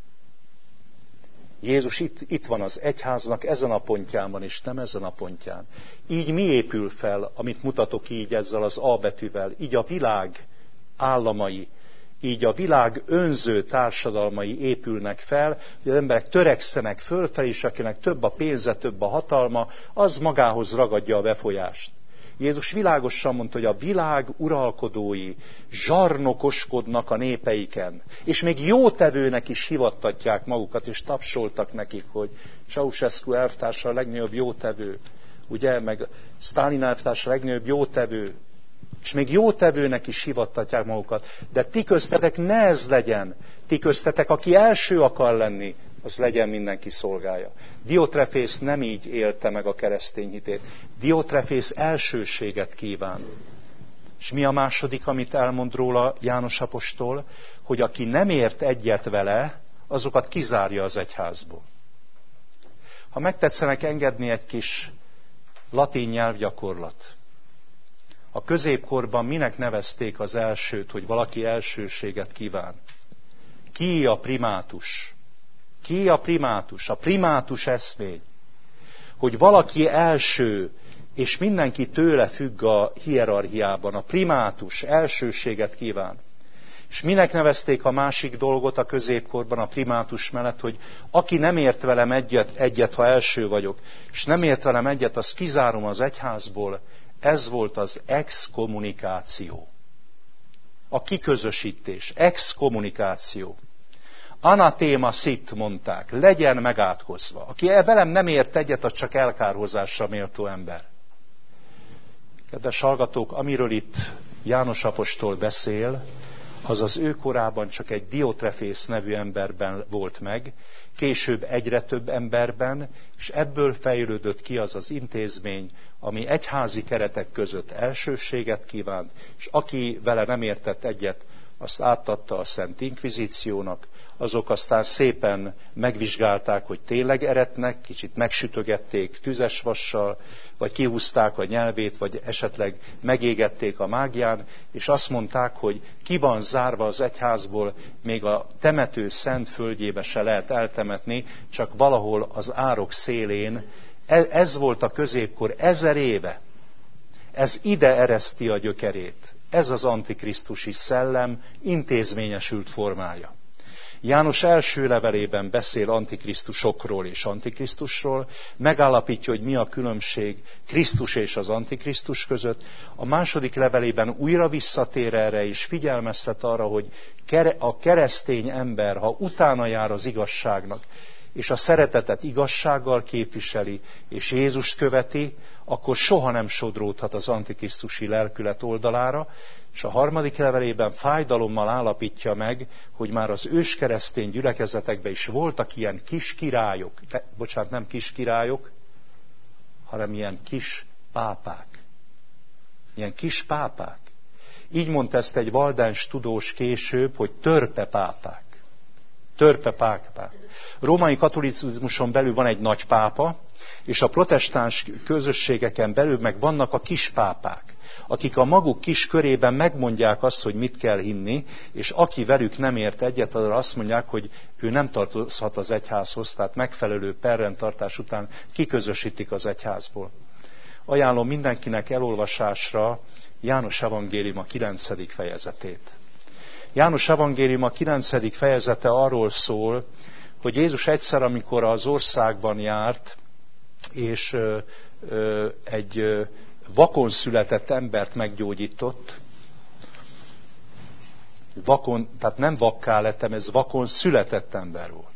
Jézus itt, itt van az egyháznak ezen a pontján, és nem ezen a pontján. Így mi épül fel, amit mutatok így ezzel az A betűvel? Így a világ államai, így a világ önző társadalmai épülnek fel, hogy az emberek törekszenek fölfelé, és akinek több a pénze, több a hatalma, az magához ragadja a befolyást. Jézus világosan mondta, hogy a világ uralkodói zsarnokoskodnak a népeiken, és még jótevőnek is hivattatják magukat, és tapsoltak nekik, hogy Ceausescu elvtársa a legnagyobb jótevő, ugye, meg Sztálin elvtársa a legnagyobb jótevő, és még jótevőnek is hivattatják magukat. De ti köztetek ne ez legyen, ti köztetek, aki első akar lenni, az legyen mindenki szolgája. Diotrefész nem így élte meg a keresztény hitét. Diotrefész elsőséget kíván. És mi a második, amit elmond róla János apostol? Hogy aki nem ért egyet vele, azokat kizárja az egyházból. Ha megtetszenek engedni egy kis latin nyelvgyakorlat. A középkorban minek nevezték az elsőt, hogy valaki elsőséget kíván? Ki a primátus? Ki a primátus? A primátus eszmény. Hogy valaki első, és mindenki tőle függ a hierarchiában. A primátus elsőséget kíván. És minek nevezték a másik dolgot a középkorban a primátus mellett, hogy aki nem ért velem egyet, egyet, ha első vagyok, és nem ért velem egyet, azt kizárom az egyházból. Ez volt az exkommunikáció. A kiközösítés, exkommunikáció. Anatéma szit mondták, legyen megátkozva. Aki velem nem ért egyet, az csak elkárhozásra méltó ember. Kedves hallgatók, amiről itt János apostol beszél, az az ő korában csak egy Diotrefész nevű emberben volt meg, később egyre több emberben, és ebből fejlődött ki az az intézmény, ami egyházi keretek között elsőséget kívánt, és aki vele nem értett egyet, azt átadta a Szent Inkvizíciónak, azok aztán szépen megvizsgálták, hogy tényleg eretnek, kicsit megsütögették tüzes vassal, vagy kihúzták a nyelvét, vagy esetleg megégették a mágián, és azt mondták, hogy ki van zárva az egyházból, még a temető szent földjébe se lehet eltemetni, csak valahol az árok szélén. Ez volt a középkor ezer éve. Ez ide ereszti a gyökerét. Ez az antikrisztusi szellem intézményesült formája. János első levelében beszél antikrisztusokról és antikrisztusról, megállapítja, hogy mi a különbség Krisztus és az antikrisztus között. A második levelében újra visszatér erre, és figyelmeztet arra, hogy a keresztény ember, ha utána jár az igazságnak, és a szeretetet igazsággal képviseli, és Jézust követi, akkor soha nem sodródhat az antikrisztusi lelkület oldalára, és a harmadik levelében fájdalommal állapítja meg, hogy már az őskeresztény gyülekezetekben is voltak ilyen kis királyok, de, bocsánat, nem kis királyok, hanem ilyen kis pápák. Ilyen kis pápák. Így mondta ezt egy valdáns tudós később, hogy törpe pápák. Törpe pápák. Római katolicizmuson belül van egy nagy pápa, és a protestáns közösségeken belül meg vannak a kispápák, akik a maguk kis körében megmondják azt, hogy mit kell hinni, és aki velük nem ért egyet, arra azt mondják, hogy ő nem tartozhat az egyházhoz, tehát megfelelő perrendtartás után kiközösítik az egyházból. Ajánlom mindenkinek elolvasásra János evangélium a kilencedik fejezetét. János evangélium a kilencedik fejezete arról szól, hogy Jézus egyszer, amikor az országban járt, és ö, ö, egy ö, vakon született embert meggyógyított, vakon, tehát nem vakká lettem, ez vakon született ember volt.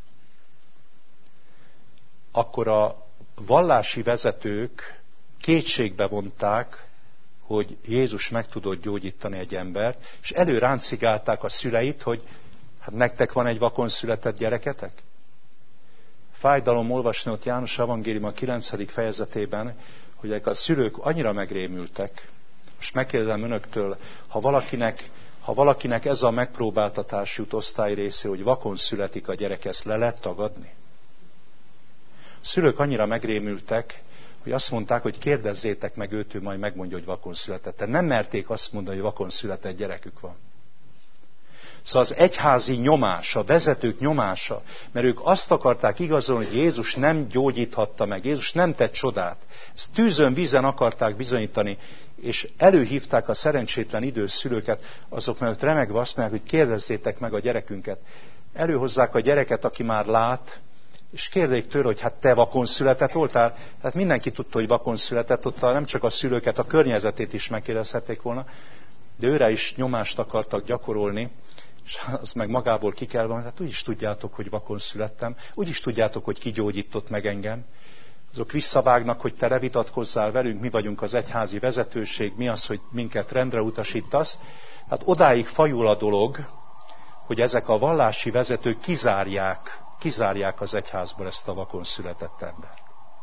Akkor a vallási vezetők kétségbe vonták, hogy Jézus meg tudott gyógyítani egy embert, és előráncigálták a szüleit, hogy hát nektek van egy vakon született gyereketek? Fájdalom olvasni ott János evangélium a kilencedik fejezetében, hogy a szülők annyira megrémültek. Most megkérdezem önöktől, ha valakinek, ha valakinek ez a megpróbáltatás jut osztály része, hogy vakon születik a gyerek, ezt le lehet tagadni? A szülők annyira megrémültek, hogy azt mondták, hogy kérdezzétek meg őt, ő majd megmondja, hogy vakon született. De nem merték azt mondani, hogy vakon született gyerekük van. Szóval az egyházi nyomás, a vezetők nyomása, mert ők azt akarták igazolni, hogy Jézus nem gyógyíthatta meg, Jézus nem tett csodát. Ezt tűzön, vízen akarták bizonyítani, és előhívták a szerencsétlen idős szülőket, azok mellett remegve azt mondják, hogy kérdezzétek meg a gyerekünket. Előhozzák a gyereket, aki már lát, és kérdék tőle, hogy hát te vakon született voltál? Hát mindenki tudta, hogy vakon született, ott nem csak a szülőket, a környezetét is megkérdezhették volna, de őre is nyomást akartak gyakorolni, és az meg magából ki kell van, hát úgyis tudjátok, hogy vakon születtem, úgyis tudjátok, hogy ki gyógyított meg engem. Azok visszavágnak, hogy te levitatkozzál velünk, mi vagyunk az egyházi vezetőség, mi az, hogy minket rendre utasítasz. Hát odáig fajul a dolog, hogy ezek a vallási vezetők kizárják, kizárják az egyházból ezt a vakon született embert.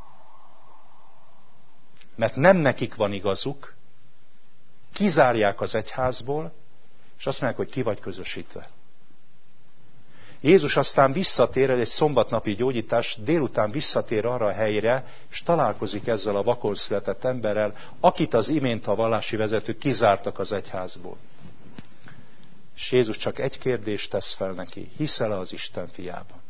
Mert nem nekik van igazuk, kizárják az egyházból, és azt mondják, hogy ki vagy közösítve. Jézus aztán visszatér, egy szombatnapi gyógyítás, délután visszatér arra a helyre, és találkozik ezzel a vakon született emberrel, akit az imént a vallási vezetők kizártak az egyházból. És Jézus csak egy kérdést tesz fel neki, hiszel-e az Isten fiában?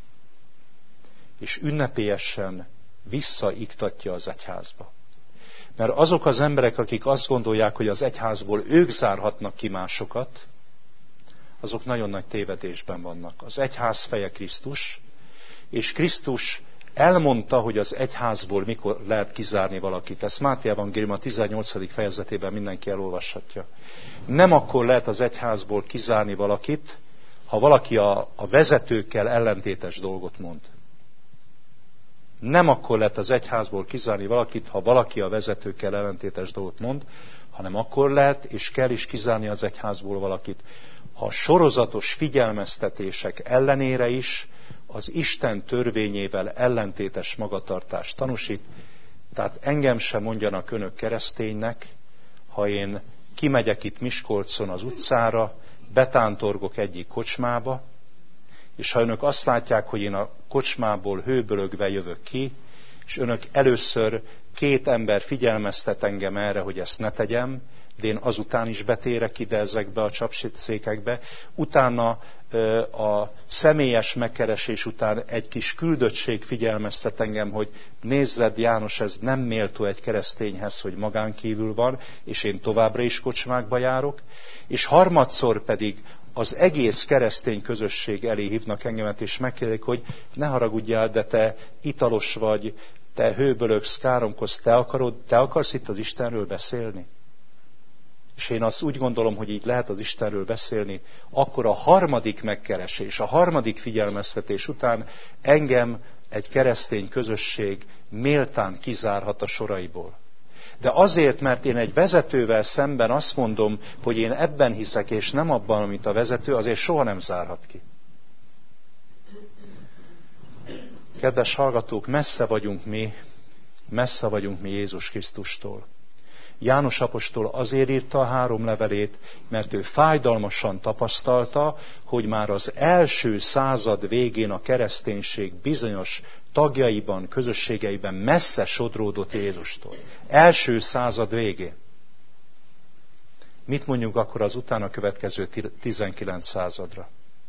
És ünnepélyesen visszaiktatja az egyházba. Mert azok az emberek, akik azt gondolják, hogy az egyházból ők zárhatnak ki másokat, azok nagyon nagy tévedésben vannak. Az egyház feje Krisztus, és Krisztus elmondta, hogy az egyházból mikor lehet kizárni valakit. Ezt Máté evangélium a tizennyolcadik fejezetében mindenki elolvashatja. Nem akkor lehet az egyházból kizárni valakit, ha valaki a, a vezetőkkel ellentétes dolgot mond. Nem akkor lehet az egyházból kizárni valakit, ha valaki a vezetőkkel ellentétes dolgot mond, hanem akkor lehet és kell is kizárni az egyházból valakit, ha sorozatos figyelmeztetések ellenére is az Isten törvényével ellentétes magatartást tanúsít. Tehát engem sem mondjanak önök kereszténynek, ha én kimegyek itt Miskolcon az utcára, betántorgok egyik kocsmába, és ha önök azt látják, hogy én a kocsmából hőbölögve jövök ki, és önök először két ember figyelmeztet engem erre, hogy ezt ne tegyem, de én azután is betérek ide ezekbe a csapszékekbe. Utána a személyes megkeresés után egy kis küldöttség figyelmeztet engem, hogy nézzed János, ez nem méltó egy keresztényhez, hogy magán kívül van, és én továbbra is kocsmákba járok. És harmadszor pedig az egész keresztény közösség elé hívnak engemet, és megkérdezik, hogy ne haragudjál, de te italos vagy, te hőbölögsz, káromkodsz, te, akarod, te akarsz itt az Istenről beszélni? És én azt úgy gondolom, hogy így lehet az Istenről beszélni, akkor a harmadik megkeresés, a harmadik figyelmeztetés után engem egy keresztény közösség méltán kizárhat a soraiból. De azért, mert én egy vezetővel szemben azt mondom, hogy én ebben hiszek, és nem abban, amit a vezető, azért soha nem zárhat ki. Kedves hallgatók, messze vagyunk mi, messze vagyunk mi Jézus Krisztustól. János apostol azért írta a három levelét, mert ő fájdalmasan tapasztalta, hogy már az első század végén a kereszténység bizonyos tagjaiban, közösségeiben messze sodródott Jézustól. Első század végén. Mit mondjuk akkor az utána következő tizenkilenc századra?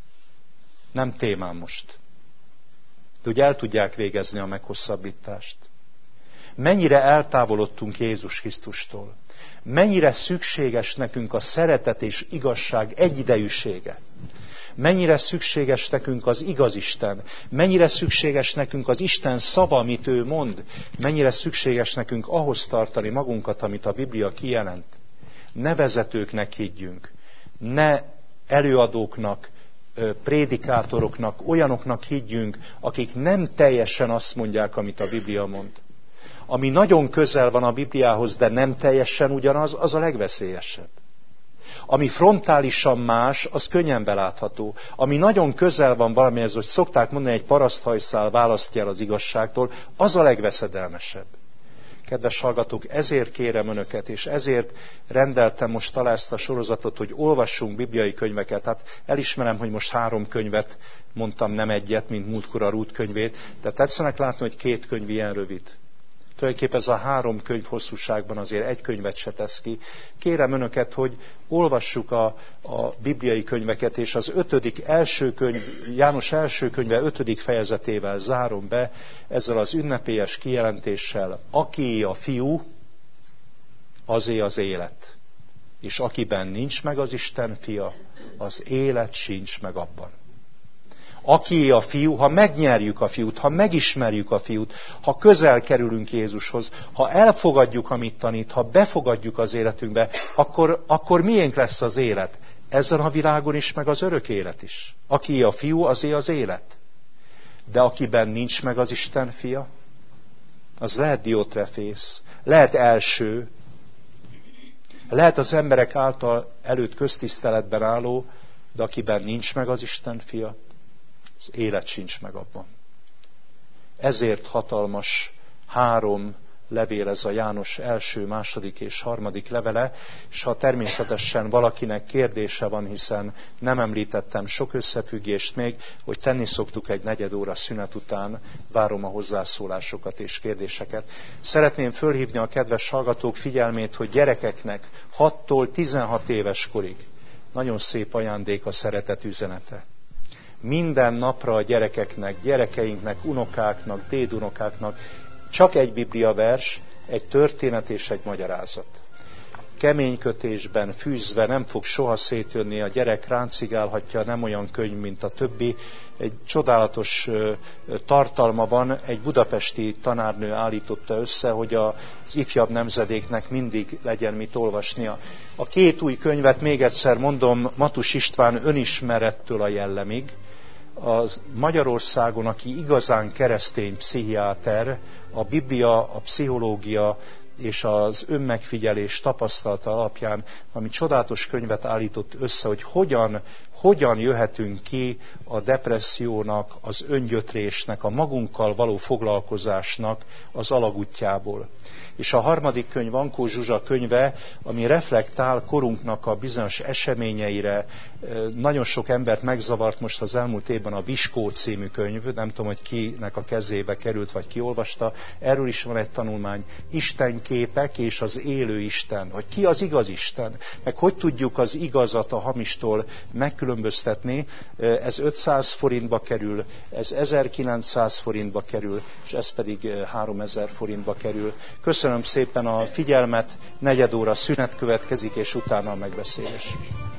Nem témám most. De ugye el tudják végezni a meghosszabbítást. Mennyire eltávolodtunk Jézus Krisztustól. Mennyire szükséges nekünk a szeretet és igazság egyidejűsége. Mennyire szükséges nekünk az igaz Isten. Mennyire szükséges nekünk az Isten szava, amit ő mond. Mennyire szükséges nekünk ahhoz tartani magunkat, amit a Biblia kijelent. Ne vezetőknek higgyünk. Ne előadóknak, prédikátoroknak, olyanoknak higgyünk, akik nem teljesen azt mondják, amit a Biblia mond. Ami nagyon közel van a Bibliához, de nem teljesen ugyanaz, az a legveszélyesebb. Ami frontálisan más, az könnyen belátható. Ami nagyon közel van valamihez, hogy szokták mondani, egy paraszthajszál választja el az igazságtól, az a legveszedelmesebb. Kedves hallgatók, ezért kérem önöket, és ezért rendeltem most talán ezt a sorozatot, hogy olvassunk bibliai könyveket. Hát elismerem, hogy most három könyvet mondtam, nem egyet, mint múltkor a Rút könyvét, de tetszenek látni, hogy két könyv ilyen rövid. Tulajdonképpen ez a három könyv hosszúságban azért egy könyvet se tesz ki. Kérem önöket, hogy olvassuk a, a bibliai könyveket, és az ötödik első könyv, János első könyve ötödik fejezetével zárom be, ezzel az ünnepélyes kijelentéssel: aki a fiú, azé az élet. És akiben nincs meg az Isten fia, az élet sincs meg abban. Aki a fiú, ha megnyerjük a fiút, ha megismerjük a fiút, ha közel kerülünk Jézushoz, ha elfogadjuk, amit tanít, ha befogadjuk az életünkbe, akkor, akkor miénk lesz az élet? Ezen a világon is, meg az örök élet is. Aki a fiú, azé az élet. De akiben nincs meg az Isten fia, az lehet Diotrefész, lehet első, lehet az emberek által előtt köztiszteletben álló, de akiben nincs meg az Isten fia, az élet sincs meg abban. Ezért hatalmas három levél ez a János első, második és harmadik levele, és ha természetesen valakinek kérdése van, hiszen nem említettem sok összefüggést még, hogy tenni szoktuk egy negyed óra szünet után, várom a hozzászólásokat és kérdéseket. Szeretném fölhívni a kedves hallgatók figyelmét, hogy gyerekeknek hattól tizenhat éves korig nagyon szép ajándék a szeretet üzenete. Minden napra a gyerekeknek, gyerekeinknek, unokáknak, dédunokáknak csak egy Biblia vers, egy történet és egy magyarázat. Keménykötésben fűzve nem fog soha szétjönni, a gyerek ráncigálhatja, nem olyan könyv, mint a többi. Egy csodálatos tartalma van, egy budapesti tanárnő állította össze, hogy az ifjabb nemzedéknek mindig legyen mit olvasnia. A két új könyvet, még egyszer mondom, Matus István Önismerettől a jellemig, az Magyarországon, aki igazán keresztény pszichiáter, a Biblia, a pszichológia és az önmegfigyelés tapasztalata alapján, ami csodálatos könyvet állított össze, hogy hogyan, hogyan jöhetünk ki a depressziónak, az öngyötrésnek, a magunkkal való foglalkozásnak az alagútjából. És a harmadik könyv, Ankó Zsuzsa könyve, ami reflektál korunknak a bizonyos eseményeire. Nagyon sok embert megzavart most az elmúlt évben a Viskó című könyv, nem tudom, hogy kinek a kezébe került, vagy ki olvasta. Erről is van egy tanulmány. Istenképek és az élő Isten. Hogy ki az igaz Isten, meg hogy tudjuk az igazat a hamistól megkülönböztetni. Ez ötszáz forintba kerül, ez ezerkilencszáz forintba kerül, és ez pedig háromezer forintba kerül. Köszönöm szépen a figyelmet, negyed óra szünet következik, és utána a megbeszélés.